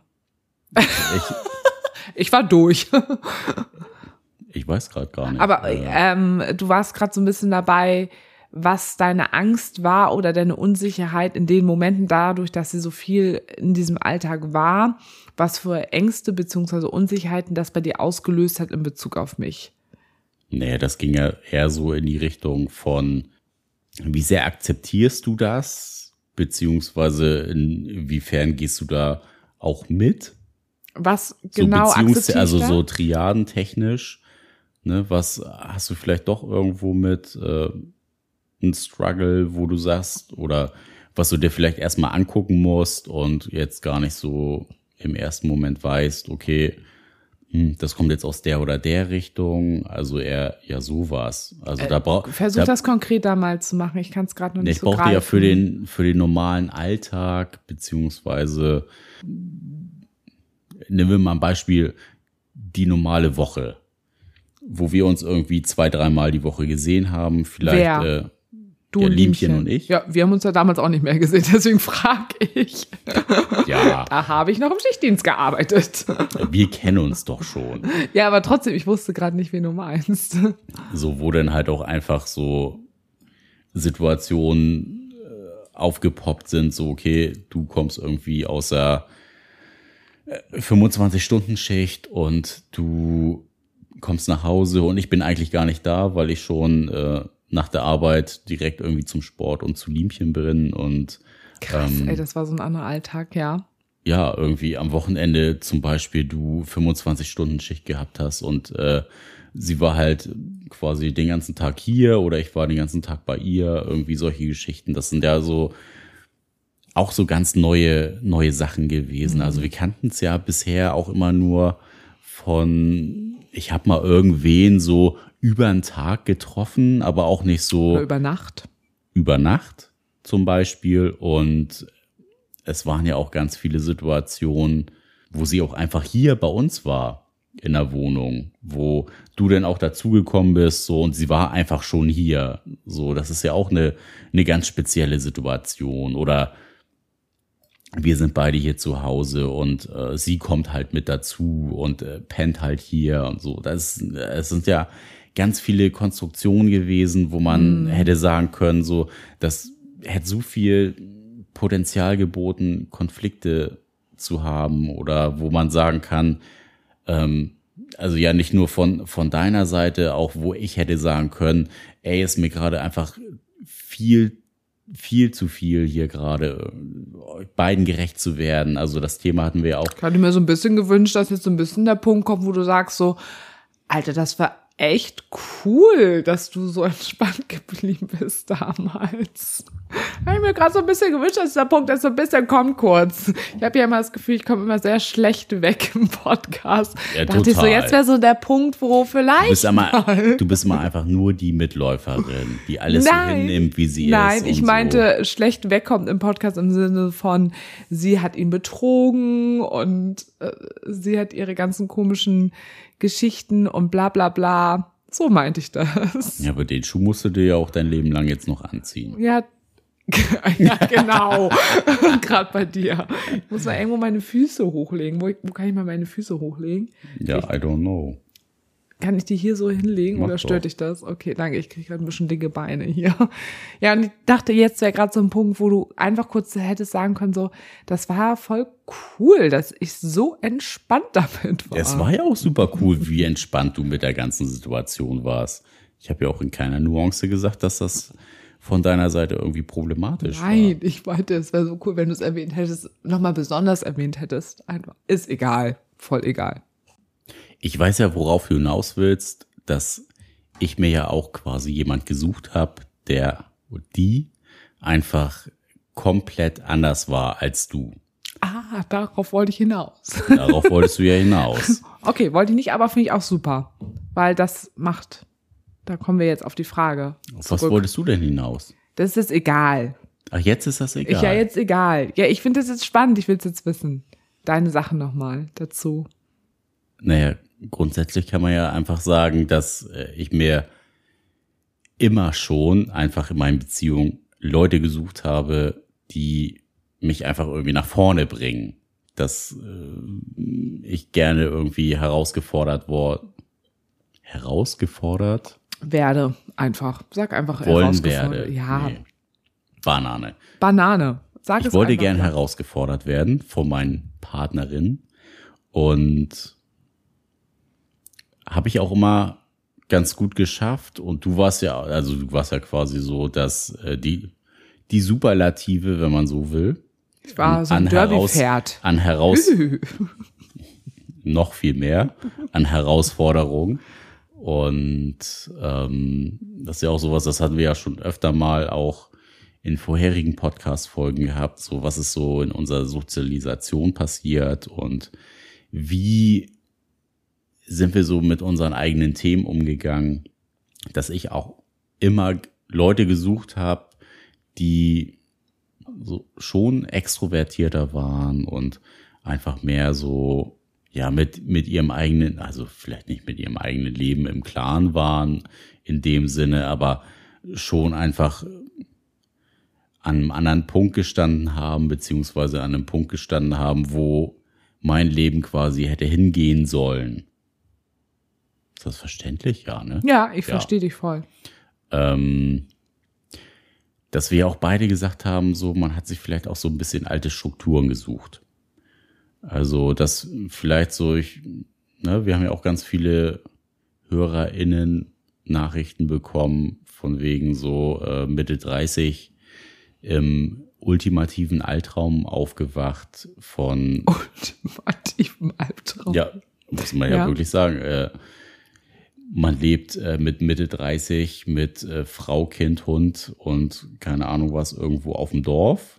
Ich war durch. Ich weiß gerade gar nicht. Aber du warst gerade so ein bisschen dabei, was deine Angst war oder deine Unsicherheit in den Momenten dadurch, dass sie so viel in diesem Alltag war, was für Ängste bzw. Unsicherheiten das bei dir ausgelöst hat in Bezug auf mich. Nee, das ging ja eher so in die Richtung von, wie sehr akzeptierst du das, beziehungsweise inwiefern gehst du da auch mit? Was genau akzeptierst du? Also so triadentechnisch, ne, was hast du vielleicht doch irgendwo mit ein Struggle, wo du sagst, oder was du dir vielleicht erstmal angucken musst und jetzt gar nicht so im ersten Moment weißt, okay, das kommt jetzt aus der oder der Richtung, also eher ja sowas. Also Versuch das konkreter mal zu machen, ich kann es gerade noch nicht so greifen. Ich brauchte ja für den normalen Alltag, beziehungsweise nehmen wir mal ein Beispiel, die normale Woche, wo wir uns irgendwie 2-3 Mal die Woche gesehen haben, vielleicht Du ja, und Liemchen und ich. Ja, wir haben uns ja damals auch nicht mehr gesehen, deswegen frage ich. Ja. Da habe ich noch im Schichtdienst gearbeitet. Wir kennen uns doch schon. Ja, aber trotzdem, ich wusste gerade nicht, wen du meinst. So, wo dann halt auch einfach so Situationen aufgepoppt sind, so okay, du kommst irgendwie aus der 25-Stunden-Schicht und du kommst nach Hause und ich bin eigentlich gar nicht da, weil ich schon nach der Arbeit direkt irgendwie zum Sport und zu Liemchen bin und krass, ey, das war so ein anderer Alltag, ja. Ja, irgendwie am Wochenende zum Beispiel du 25-Stunden-Schicht gehabt hast und sie war halt quasi den ganzen Tag hier oder ich war den ganzen Tag bei ihr, irgendwie solche Geschichten. Das sind ja so auch so ganz neue Sachen gewesen. Also wir kannten es ja bisher auch immer nur von, ich habe mal irgendwen so über einen Tag getroffen, aber auch nicht so. Oder über Nacht. Über Nacht zum Beispiel. Und es waren ja auch ganz viele Situationen, wo sie auch einfach hier bei uns war in der Wohnung, wo du dann auch dazugekommen bist, so, und sie war einfach schon hier. So, das ist ja auch eine ganz spezielle Situation. Oder wir sind beide hier zu Hause und sie kommt halt mit dazu und pennt halt hier und so. Es sind ja ganz viele Konstruktionen gewesen, wo man hätte sagen können, so, das hätte so viel Potenzial geboten, Konflikte zu haben oder wo man sagen kann, also ja nicht nur von deiner Seite, auch wo ich hätte sagen können, ey, ist mir gerade einfach viel zu viel hier gerade, beiden gerecht zu werden. Also das Thema hatten wir ja auch. Ich hatte mir so ein bisschen gewünscht, dass jetzt so ein bisschen der Punkt kommt, wo du sagst so, Alter, das war echt cool, dass du so entspannt geblieben bist damals. Habe ich mir gerade so ein bisschen gewünscht, dass dieser Punkt jetzt so ein bisschen kommt kurz. Ich habe ja immer das Gefühl, ich komme immer sehr schlecht weg im Podcast. Ja, dachte ich so, jetzt wäre so der Punkt, wo vielleicht du bist mal einfach nur die Mitläuferin, die alles so hinnimmt, wie sie ist. Nein, ich meinte, schlecht wegkommt im Podcast im Sinne von, sie hat ihn betrogen und sie hat ihre ganzen komischen Geschichten und bla bla bla. So meinte ich das. Ja, aber den Schuh musst du dir ja auch dein Leben lang jetzt noch anziehen. Ja, ja genau. Gerade bei dir. Ich muss mal irgendwo meine Füße hochlegen. Wo kann ich mal meine Füße hochlegen? Ja, I don't know. Kann ich die hier so hinlegen Mach oder stört doch. dich das? Okay, danke, ich kriege gerade ein bisschen dicke Beine hier. Ja, und ich dachte, jetzt wäre gerade so ein Punkt, wo du einfach kurz hättest sagen können, so, das war voll cool, dass ich so entspannt damit war. Es war ja auch super cool, wie entspannt du mit der ganzen Situation warst. Ich habe ja auch in keiner Nuance gesagt, dass das von deiner Seite irgendwie problematisch Nein, ich meinte, es wäre so cool, wenn du es erwähnt hättest, nochmal besonders erwähnt hättest. Einfach. Ist egal, voll egal. Ich weiß ja, worauf du hinaus willst, dass ich mir ja auch quasi jemand gesucht habe, der und die einfach komplett anders war als du. Ah, darauf wollte ich hinaus. Darauf wolltest du ja hinaus. Okay, wollte ich nicht, aber finde ich auch super. Weil das macht, da kommen wir jetzt auf die Frage. Auf was wolltest du denn hinaus? Das ist egal. Ach, jetzt ist das egal. Ja, jetzt egal. Ja, ich finde das jetzt spannend, ich will es jetzt wissen. Deine Sachen nochmal dazu. Naja, grundsätzlich kann man ja einfach sagen, dass ich mir immer schon einfach in meinen Beziehungen Leute gesucht habe, die mich einfach irgendwie nach vorne bringen. Dass ich gerne irgendwie herausgefordert Werde einfach. Sag einfach wollen herausgefordert. werde. Ja, Nee. Banane. Banane. Sag es Ich wollte einfach. gern herausgefordert werden von meinen Partnerinnen und habe ich auch immer ganz gut geschafft. Und du warst ja quasi so, dass die Superlative, wenn man so will, Ich war so ein Derby-Pferd. Noch viel mehr an Herausforderungen. Und das ist ja auch sowas, das hatten wir ja schon öfter mal auch in vorherigen Podcast-Folgen gehabt, so was ist so in unserer Sozialisation passiert und wie sind wir so mit unseren eigenen Themen umgegangen, dass ich auch immer Leute gesucht habe, die so schon extrovertierter waren und einfach mehr so, ja, mit ihrem eigenen, also vielleicht nicht mit ihrem eigenen Leben im Klaren waren in dem Sinne, aber schon einfach an einem anderen Punkt gestanden haben, beziehungsweise an einem Punkt gestanden haben, wo mein Leben quasi hätte hingehen sollen. Ist das verständlich? Ja, ne? Ja, ich verstehe dich voll. Dass wir auch beide gesagt haben, so, man hat sich vielleicht auch so ein bisschen alte Strukturen gesucht. Also, dass vielleicht so, wir haben ja auch ganz viele HörerInnen Nachrichten bekommen, von wegen so Mitte 30 im ultimativen Albtraum aufgewacht von Ultimativen Albtraum. Ja, muss man ja wirklich sagen. Man lebt mit Mitte 30 mit Frau, Kind, Hund und keine Ahnung was irgendwo auf dem Dorf.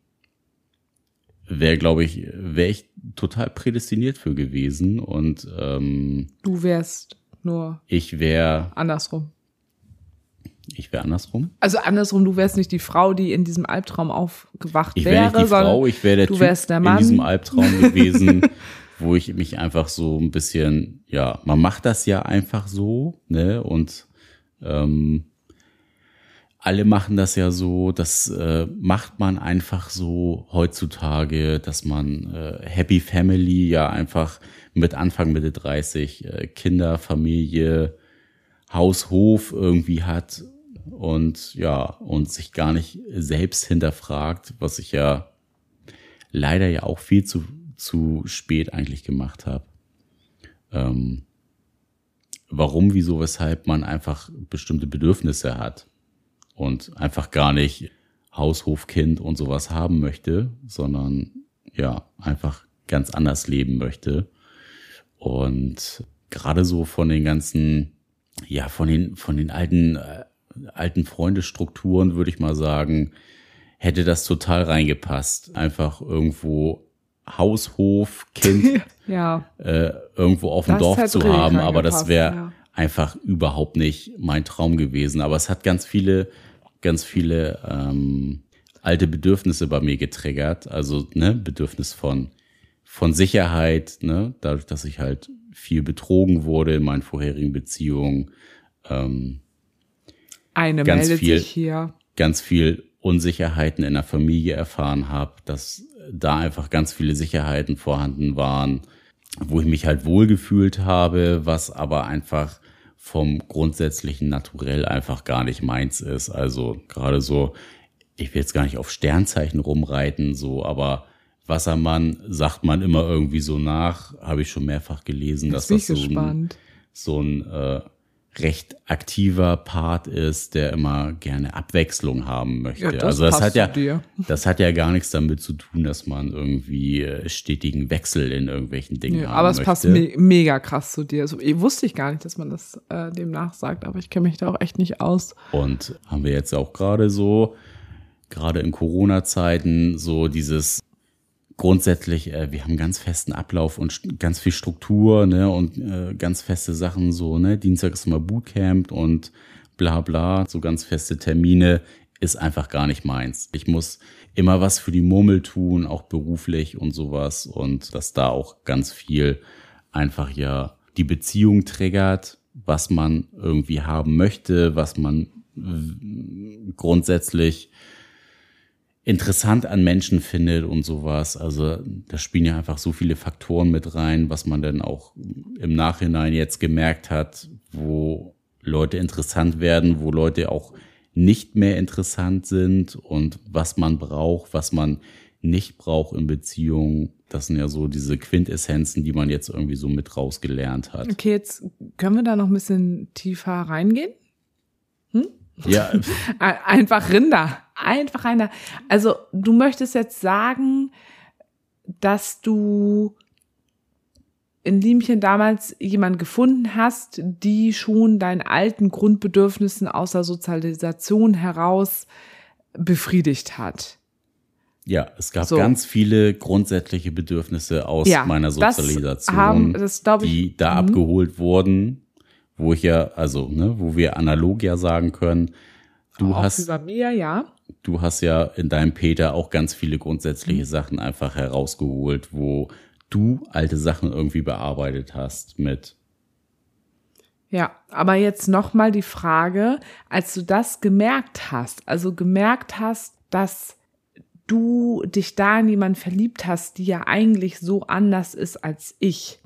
Wäre ich total prädestiniert für gewesen und Du wärst nur ich wäre andersrum. andersrum. Also andersrum, du wärst nicht die Frau, die in diesem Albtraum aufgewacht Ich wäre nicht die Frau, ich wäre der du Typ wärst der Mann. in diesem Albtraum gewesen, wo ich mich einfach so ein bisschen, ja, man macht das ja einfach so, ne, und alle machen das ja so, das macht man einfach so heutzutage, dass man Happy Family ja einfach mit Anfang Mitte 30 Kinder, Familie, Haus, Hof irgendwie hat und ja, und sich gar nicht selbst hinterfragt, was ich ja leider ja auch viel zu spät eigentlich gemacht habe. Warum, wieso, weshalb man einfach bestimmte Bedürfnisse hat und einfach gar nicht Haus, Hof, Kind und sowas haben möchte, sondern ja, einfach ganz anders leben möchte. Und gerade so von den ganzen, ja, von den alten Freundestrukturen, würde ich mal sagen, hätte das total reingepasst. Einfach irgendwo Haus, Hof, Kind Ja. irgendwo auf dem Das Dorf hat zu richtig haben, aber das reingepasst, wäre ja. einfach überhaupt nicht mein Traum gewesen. Aber es hat ganz viele alte Bedürfnisse bei mir getriggert. Also Bedürfnis von Sicherheit, ne, dadurch, dass ich halt viel betrogen wurde in meinen vorherigen Beziehungen. Eine Ganz meldet viel. sich hier. Ganz viel Unsicherheiten in der Familie erfahren habe, dass da einfach ganz viele Sicherheiten vorhanden waren. wo ich mich halt wohlgefühlt habe, was aber einfach vom grundsätzlichen Naturell einfach gar nicht meins ist. Also gerade so, ich will jetzt gar nicht auf Sternzeichen rumreiten, so, aber Wassermann sagt man immer irgendwie so nach, habe ich schon mehrfach gelesen, dass das so ein recht aktiver Part ist, der immer gerne Abwechslung haben möchte. Ja, also das hat ja gar nichts damit zu tun, dass man irgendwie stetigen Wechsel in irgendwelchen Dingen haben aber es möchte. passt mega krass zu dir. Also, wusste ich gar nicht, dass man das dem nachsagt, aber ich kenne mich da auch echt nicht aus. Und haben wir jetzt auch gerade in Corona-Zeiten, so dieses grundsätzlich, wir haben ganz festen Ablauf und ganz viel Struktur, ne, und ganz feste Sachen, so, ne, Dienstag ist immer Bootcamp und bla bla, so ganz feste Termine ist einfach gar nicht meins. Ich muss immer was für die Murmel tun, auch beruflich und sowas, und dass da auch ganz viel einfach ja die Beziehung triggert, was man irgendwie haben möchte, was man grundsätzlich interessant an Menschen findet und sowas. Also da spielen ja einfach so viele Faktoren mit rein, was man dann auch im Nachhinein jetzt gemerkt hat, wo Leute interessant werden, wo Leute auch nicht mehr interessant sind und was man braucht, was man nicht braucht in Beziehungen. Das sind ja so diese Quintessenzen, die man jetzt irgendwie so mit rausgelernt hat. Okay, jetzt können wir da noch ein bisschen tiefer reingehen? Ja. Einfach rein. Also du möchtest jetzt sagen, dass du in Liemchen damals jemanden gefunden hast, die schon deinen alten Grundbedürfnissen aus der Sozialisation heraus befriedigt hat. Ja, es gab ganz viele grundsätzliche Bedürfnisse aus meiner Sozialisation, die da abgeholt wurden. Wo ich ja, also, ne, wo wir analog ja sagen können, du hast ja in deinem Peter auch ganz viele grundsätzliche Sachen einfach herausgeholt, wo du alte Sachen irgendwie bearbeitet hast mit. Ja, aber jetzt nochmal die Frage, als du das gemerkt hast, dass du dich da in jemanden verliebt hast, die ja eigentlich so anders ist als ich.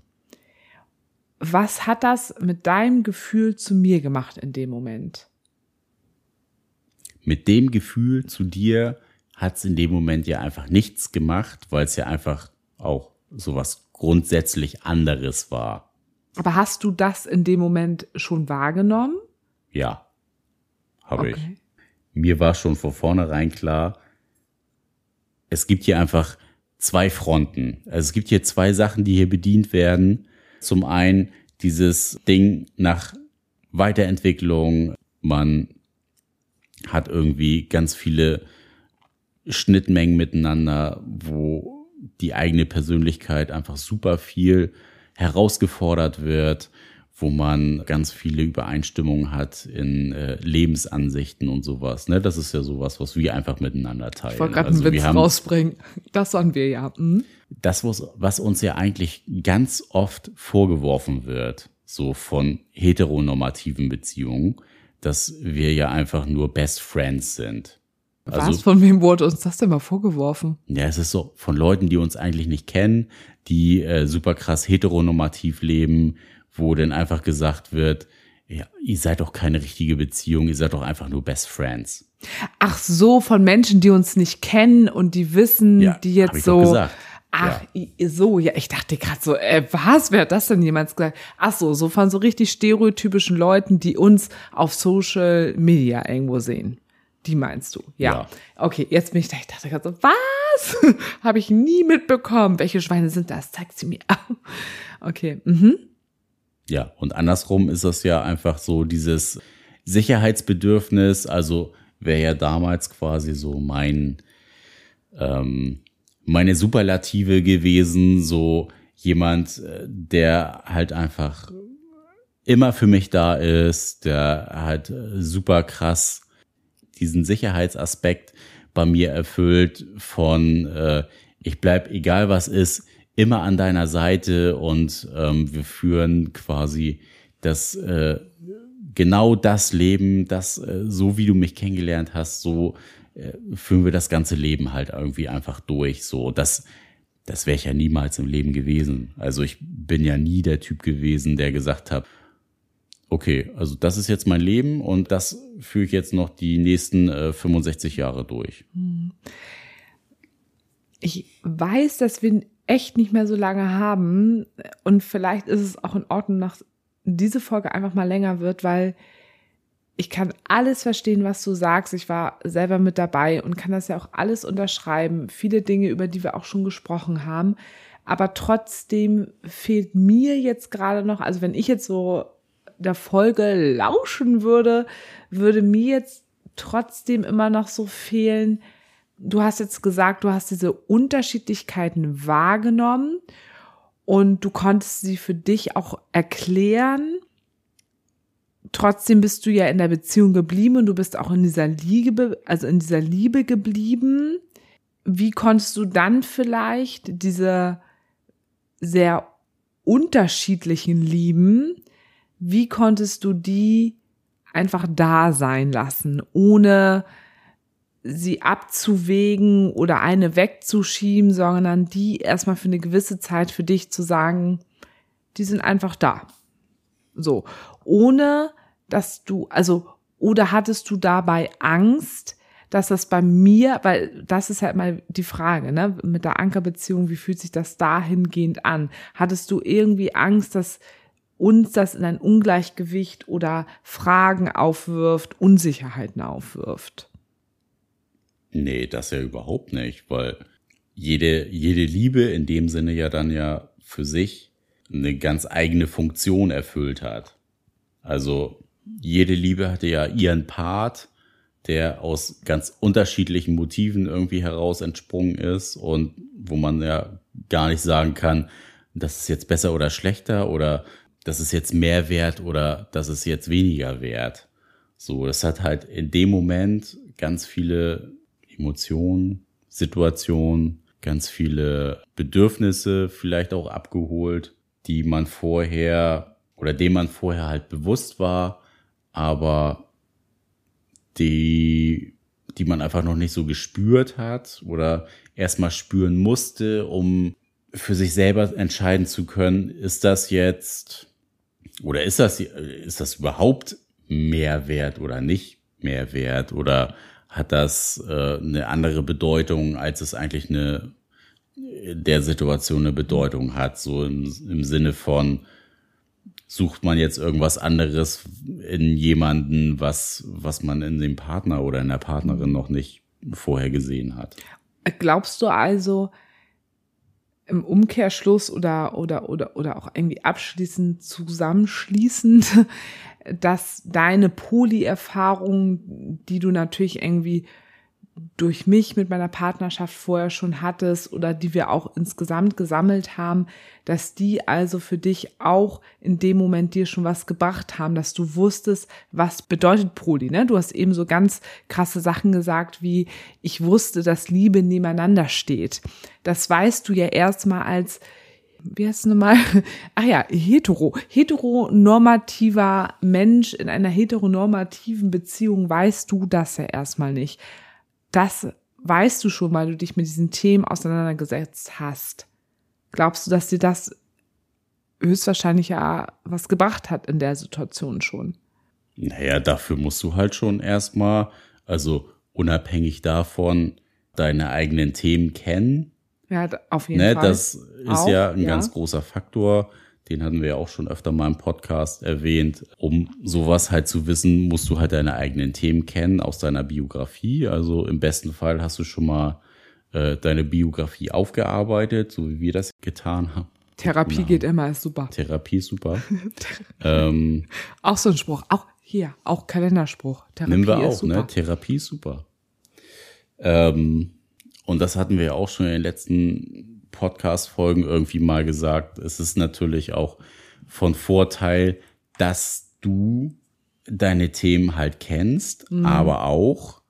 Was hat das mit deinem Gefühl zu mir gemacht in dem Moment? Mit dem Gefühl zu dir hat es in dem Moment ja einfach nichts gemacht, weil es ja einfach auch sowas grundsätzlich anderes war. Aber hast du das in dem Moment schon wahrgenommen? Ja, habe ich. Mir war schon von vornherein klar, es gibt hier einfach zwei Fronten. Also es gibt hier zwei Sachen, die hier bedient werden. Zum einen dieses Ding nach Weiterentwicklung. Man hat irgendwie ganz viele Schnittmengen miteinander, wo die eigene Persönlichkeit einfach super viel herausgefordert wird, wo man ganz viele Übereinstimmungen hat in Lebensansichten und sowas. Ne? Das ist ja sowas, was wir einfach miteinander teilen. Ich wollte gerade einen Witz rausbringen. Das waren wir ja. Das, was uns ja eigentlich ganz oft vorgeworfen wird, so von heteronormativen Beziehungen, dass wir ja einfach nur Best Friends sind. Was? Von wem wurde uns das denn mal vorgeworfen? Ja, es ist so von Leuten, die uns eigentlich nicht kennen, die super krass heteronormativ leben, wo dann einfach gesagt wird, ja, ihr seid doch keine richtige Beziehung, ihr seid doch einfach nur Best Friends. Ach so, von Menschen, die uns nicht kennen und die wissen, ja, die jetzt hab ich so. Doch gesagt. Ach, so, ja, ich dachte gerade so, was, wer hat das denn jemals gesagt? Ach so von so richtig stereotypischen Leuten, die uns auf Social Media irgendwo sehen. Die meinst du? Ja. Okay, jetzt bin ich dachte gerade so, was? Habe ich nie mitbekommen. Welche Schweine sind das? Zeig sie mir. Okay, Ja, und andersrum ist das ja einfach so dieses Sicherheitsbedürfnis, also wäre ja damals quasi so meine Superlative gewesen, so jemand, der halt einfach immer für mich da ist, der halt super krass diesen Sicherheitsaspekt bei mir erfüllt von ich bleib, egal was ist, immer an deiner Seite und wir führen quasi das genau das Leben, das so wie du mich kennengelernt hast, so führen wir das ganze Leben halt irgendwie einfach durch. So, das das wäre ich ja niemals im Leben gewesen. Also ich bin ja nie der Typ gewesen, der gesagt hat, okay, also das ist jetzt mein Leben und das führe ich jetzt noch die nächsten 65 Jahre durch. Ich weiß, dass wir echt nicht mehr so lange haben und vielleicht ist es auch in Ordnung, dass diese Folge einfach mal länger wird, weil ich kann alles verstehen, was du sagst. Ich war selber mit dabei und kann das ja auch alles unterschreiben. Viele Dinge, über die wir auch schon gesprochen haben. Aber trotzdem fehlt mir jetzt gerade noch, also wenn ich jetzt so der Folge lauschen würde mir jetzt trotzdem immer noch so fehlen. Du hast jetzt gesagt, du hast diese Unterschiedlichkeiten wahrgenommen und du konntest sie für dich auch erklären. Trotzdem bist du ja in der Beziehung geblieben und du bist auch in dieser Liebe geblieben. Wie konntest du dann vielleicht diese sehr unterschiedlichen Lieben, wie konntest du die einfach da sein lassen, ohne sie abzuwägen oder eine wegzuschieben, sondern die erstmal für eine gewisse Zeit für dich zu sagen, die sind einfach da. So, ohne dass du, oder hattest du dabei Angst, dass das bei mir, weil das ist halt mal die Frage, ne, mit der Ankerbeziehung, wie fühlt sich das dahingehend an? Hattest du irgendwie Angst, dass uns das in ein Ungleichgewicht oder Fragen aufwirft, Unsicherheiten aufwirft? Nee, das ja überhaupt nicht, weil jede Liebe in dem Sinne ja dann ja für sich eine ganz eigene Funktion erfüllt hat. Also jede Liebe hatte ja ihren Part, der aus ganz unterschiedlichen Motiven irgendwie heraus entsprungen ist und wo man ja gar nicht sagen kann, das ist jetzt besser oder schlechter oder das ist jetzt mehr wert oder das ist jetzt weniger wert. So, das hat halt in dem Moment ganz viele Emotionen, Situationen, ganz viele Bedürfnisse vielleicht auch abgeholt, die man vorher oder dem man vorher halt bewusst war, aber die man einfach noch nicht so gespürt hat oder erstmal spüren musste, um für sich selber entscheiden zu können, ist das jetzt oder ist das überhaupt mehr wert oder nicht mehr wert oder hat das eine andere Bedeutung, als es eigentlich der Situation eine Bedeutung hat, so im Sinne von sucht man jetzt irgendwas anderes in jemanden, was man in dem Partner oder in der Partnerin noch nicht vorher gesehen hat. Glaubst du also im Umkehrschluss oder auch irgendwie abschließend, zusammenschließend, dass deine Poly-Erfahrung, die du natürlich irgendwie durch mich mit meiner Partnerschaft vorher schon hattest oder die wir auch insgesamt gesammelt haben, dass die also für dich auch in dem Moment dir schon was gebracht haben, dass du wusstest, was bedeutet Poly, ne? Du hast eben so ganz krasse Sachen gesagt, wie ich wusste, dass Liebe nebeneinander steht. Das weißt du ja erstmal als, wie heißt es nochmal? Ach ja, heteronormativer Mensch in einer heteronormativen Beziehung weißt du das ja erstmal nicht. Das weißt du schon, weil du dich mit diesen Themen auseinandergesetzt hast. Glaubst du, dass dir das höchstwahrscheinlich ja was gebracht hat in der Situation schon? Naja, dafür musst du halt schon erstmal, also unabhängig davon, deine eigenen Themen kennen. Ja, auf jeden Fall. Das ist auch, ja ein ganz großer Faktor. Den hatten wir ja auch schon öfter mal im Podcast erwähnt. Um sowas halt zu wissen, musst du halt deine eigenen Themen kennen aus deiner Biografie. Also im besten Fall hast du schon mal deine Biografie aufgearbeitet, so wie wir das getan haben. Therapie geht immer, ist super. Therapie ist super. Auch so ein Spruch, auch Kalenderspruch. Therapie nehmen wir auch, ist super. Ne? Therapie ist super. Und das hatten wir ja auch schon in den letzten Podcast-Folgen irgendwie mal gesagt. Es ist natürlich auch von Vorteil, dass du deine Themen halt kennst, aber auch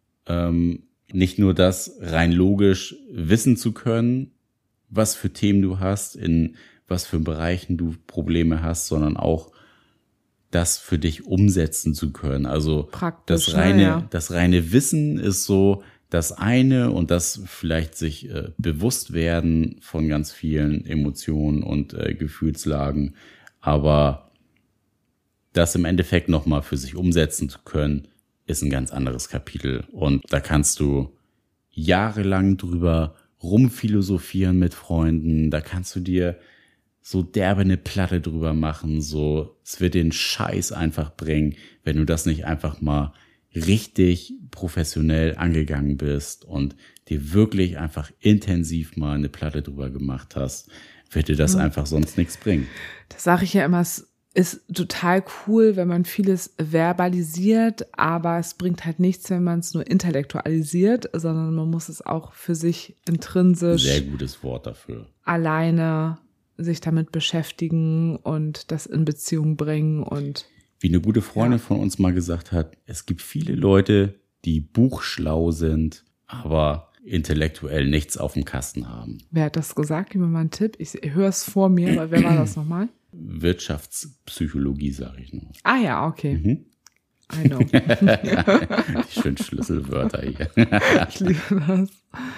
nicht nur das rein logisch wissen zu können, was für Themen du hast, in was für Bereichen du Probleme hast, sondern auch das für dich umsetzen zu können. Also praktisch, das reine Wissen ist so das eine und das vielleicht sich bewusst werden von ganz vielen Emotionen und Gefühlslagen, aber das im Endeffekt nochmal für sich umsetzen zu können, ist ein ganz anderes Kapitel. Und da kannst du jahrelang drüber rumphilosophieren mit Freunden, da kannst du dir so derbe eine Platte drüber machen, so, es wird den Scheiß einfach bringen, wenn du das nicht einfach mal richtig professionell angegangen bist und dir wirklich einfach intensiv mal eine Platte drüber gemacht hast, wird dir das einfach sonst nichts bringen. Das sage ich ja immer, es ist total cool, wenn man vieles verbalisiert, aber es bringt halt nichts, wenn man es nur intellektualisiert, sondern man muss es auch für sich intrinsisch. Sehr gutes Wort dafür. Alleine sich damit beschäftigen und das in Beziehung bringen und wie eine gute Freundin von uns mal gesagt hat, es gibt viele Leute, die buchschlau sind, aber intellektuell nichts auf dem Kasten haben. Wer hat das gesagt? Gib mir mal einen Tipp. Ich höre es vor mir, aber wer war das nochmal? Wirtschaftspsychologie, sage ich nur. Ah ja, okay. Mhm. I know. Die schönen Schlüsselwörter hier. Ich liebe das.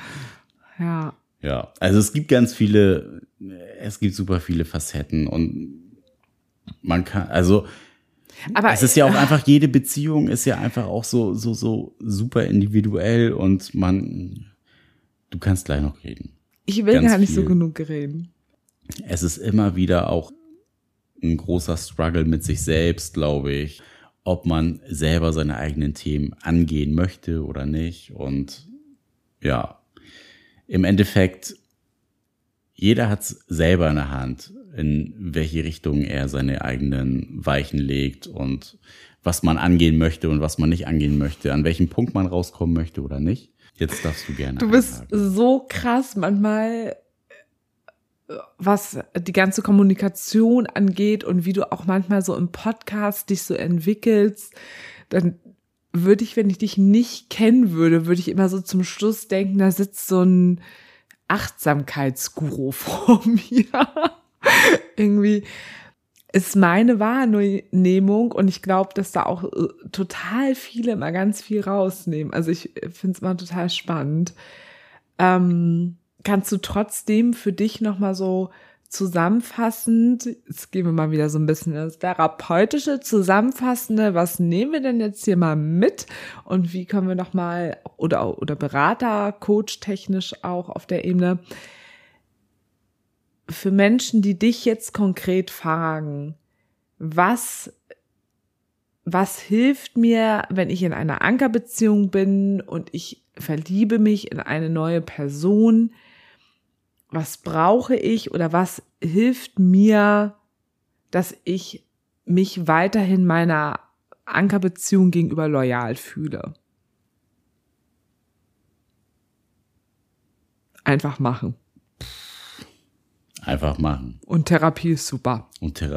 Ja. Ja, also es gibt super viele Facetten und man kann, also aber es ist ja auch einfach, jede Beziehung ist ja einfach auch so super individuell und du kannst gleich noch reden. Ich will gar nicht so genug reden. Es ist immer wieder auch ein großer Struggle mit sich selbst, glaube ich, ob man selber seine eigenen Themen angehen möchte oder nicht. Und ja, im Endeffekt, jeder hat es selber in der Hand, in welche Richtung er seine eigenen Weichen legt und was man angehen möchte und was man nicht angehen möchte, an welchem Punkt man rauskommen möchte oder nicht. Jetzt darfst du gerne. Du bist so krass manchmal, was die ganze Kommunikation angeht und wie du auch manchmal so im Podcast dich so entwickelst. Dann würde ich, wenn ich dich nicht kennen würde, würde ich immer so zum Schluss denken, da sitzt so ein Achtsamkeitsguru vor mir. Irgendwie ist meine Wahrnehmung und ich glaube, dass da auch total viele immer ganz viel rausnehmen. Also ich finde es immer total spannend. Kannst du trotzdem für dich nochmal so zusammenfassend, jetzt gehen wir mal wieder so ein bisschen das therapeutische, zusammenfassende, was nehmen wir denn jetzt hier mal mit und wie können wir nochmal, oder Berater, Coach technisch auch auf der Ebene, für Menschen, die dich jetzt konkret fragen, was hilft mir, wenn ich in einer Ankerbeziehung bin und ich verliebe mich in eine neue Person? Was brauche ich oder was hilft mir, dass ich mich weiterhin meiner Ankerbeziehung gegenüber loyal fühle? Einfach machen. Einfach machen. Und Therapie ist super.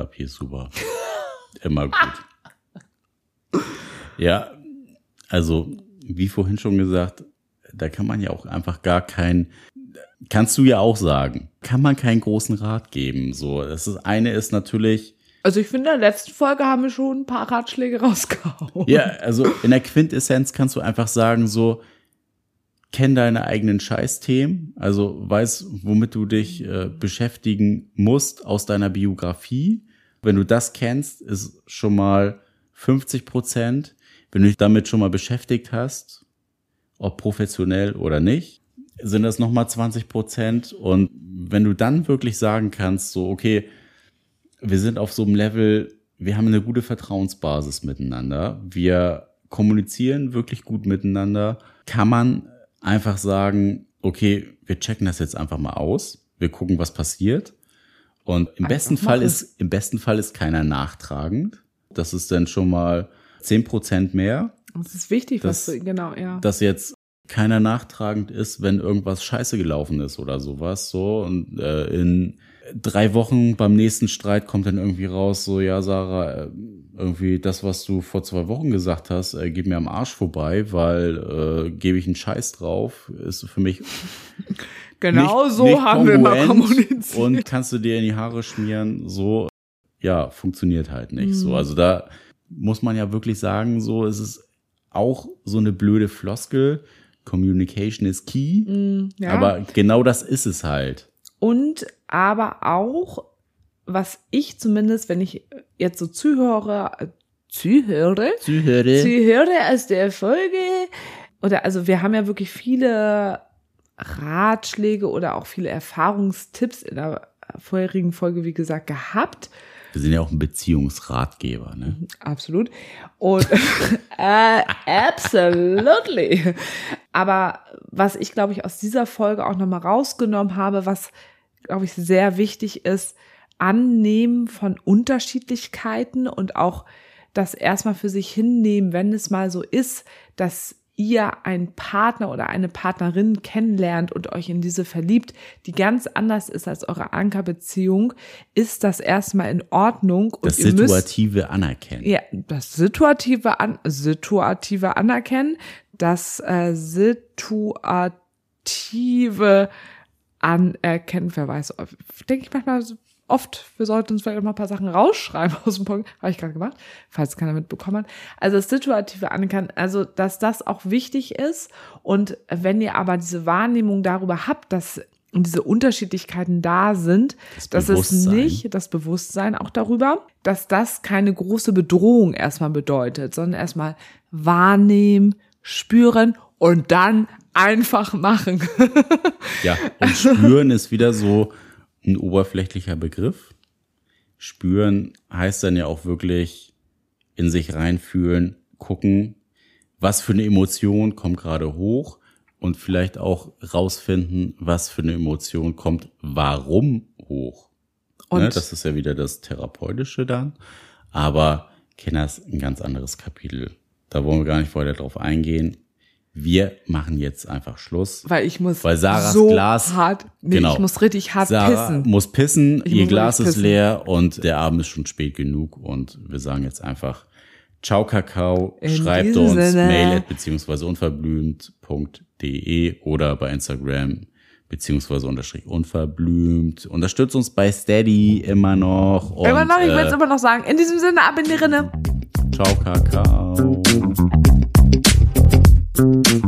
Immer gut. Ja, also wie vorhin schon gesagt, da kann man ja auch einfach kannst du ja auch sagen, kann man keinen großen Rat geben. So, eine ist natürlich. Also ich finde, in der letzten Folge haben wir schon ein paar Ratschläge rausgehauen. Ja, also in der Quintessenz kannst du einfach sagen, so, kenn deine eigenen Scheißthemen, also weiß, womit du dich beschäftigen musst aus deiner Biografie. Wenn du das kennst, ist schon mal 50%. Wenn du dich damit schon mal beschäftigt hast, ob professionell oder nicht, sind das nochmal 20%. Und wenn du dann wirklich sagen kannst, so, okay, wir sind auf so einem Level, wir haben eine gute Vertrauensbasis miteinander, wir kommunizieren wirklich gut miteinander, kann man einfach sagen, okay, wir checken das jetzt einfach mal aus, wir gucken, was passiert. Und im besten Fall ist keiner nachtragend. Das ist dann schon mal 10% mehr. Das ist wichtig, genau, ja. Dass jetzt keiner nachtragend ist, wenn irgendwas scheiße gelaufen ist oder sowas, so. Und in 3 Wochen beim nächsten Streit kommt dann irgendwie raus, so, ja, Sarah, irgendwie das, was du vor 2 Wochen gesagt hast, geht mir am Arsch vorbei, weil gebe ich einen Scheiß drauf, ist für mich genau nicht, so nicht haben wir mal kommuniziert. Und kannst du dir in die Haare schmieren, so, ja, funktioniert halt nicht. So, also da muss man ja wirklich sagen, so, es ist auch so eine blöde Floskel, Communication is key. Ja. Aber genau das ist es halt. Und aber auch, was ich zumindest, wenn ich jetzt so zuhöre aus der Folge, oder also wir haben ja wirklich viele Ratschläge oder auch viele Erfahrungstipps in der vorherigen Folge, wie gesagt, gehabt. Wir sind ja auch ein Beziehungsratgeber, ne? Absolut. Und absolutely. Aber was ich, glaube ich, aus dieser Folge auch nochmal rausgenommen habe, was, glaube ich, sehr wichtig ist, Annehmen von Unterschiedlichkeiten und auch das erstmal für sich hinnehmen, wenn es mal so ist, dass ihr einen Partner oder eine Partnerin kennenlernt und euch in diese verliebt, die ganz anders ist als eure Ankerbeziehung, ist das erstmal in Ordnung. Und das situative Anerkennen. Ja, das situative Anerkennen, das situative Anerkennen, wer weiß, denke ich manchmal oft, wir sollten uns vielleicht mal ein paar Sachen rausschreiben aus dem Punkt, habe ich gerade gemacht, falls keiner mitbekommen hat. Also das situative Anerkennen, also dass das auch wichtig ist und wenn ihr aber diese Wahrnehmung darüber habt, dass diese Unterschiedlichkeiten da sind, dass es nicht, das Bewusstsein auch darüber, dass das keine große Bedrohung erstmal bedeutet, sondern erstmal wahrnehmen, spüren und dann einfach machen. Ja, und spüren ist wieder so ein oberflächlicher Begriff. Spüren heißt dann ja auch wirklich in sich reinfühlen, gucken, was für eine Emotion kommt gerade hoch und vielleicht auch rausfinden, was für eine Emotion kommt, warum hoch. Und ne, das ist ja wieder das Therapeutische dann. Aber Kinder ist ein ganz anderes Kapitel. Da wollen wir gar nicht weiter drauf eingehen. Wir machen jetzt einfach Schluss. Weil ich muss Sarahs so Glas, hart, ich muss richtig hart Sarah pissen. Muss pissen, ihr Glas ist leer und der Abend ist schon spät genug und wir sagen jetzt einfach Ciao Kakao, schreibt uns Mail @ unverblümt.de oder bei Instagram _unverblümt. Unterstützt uns bei Steady immer noch. Und, ich will es immer noch sagen. In diesem Sinne, ab in die Rinne. Ciao Kakao.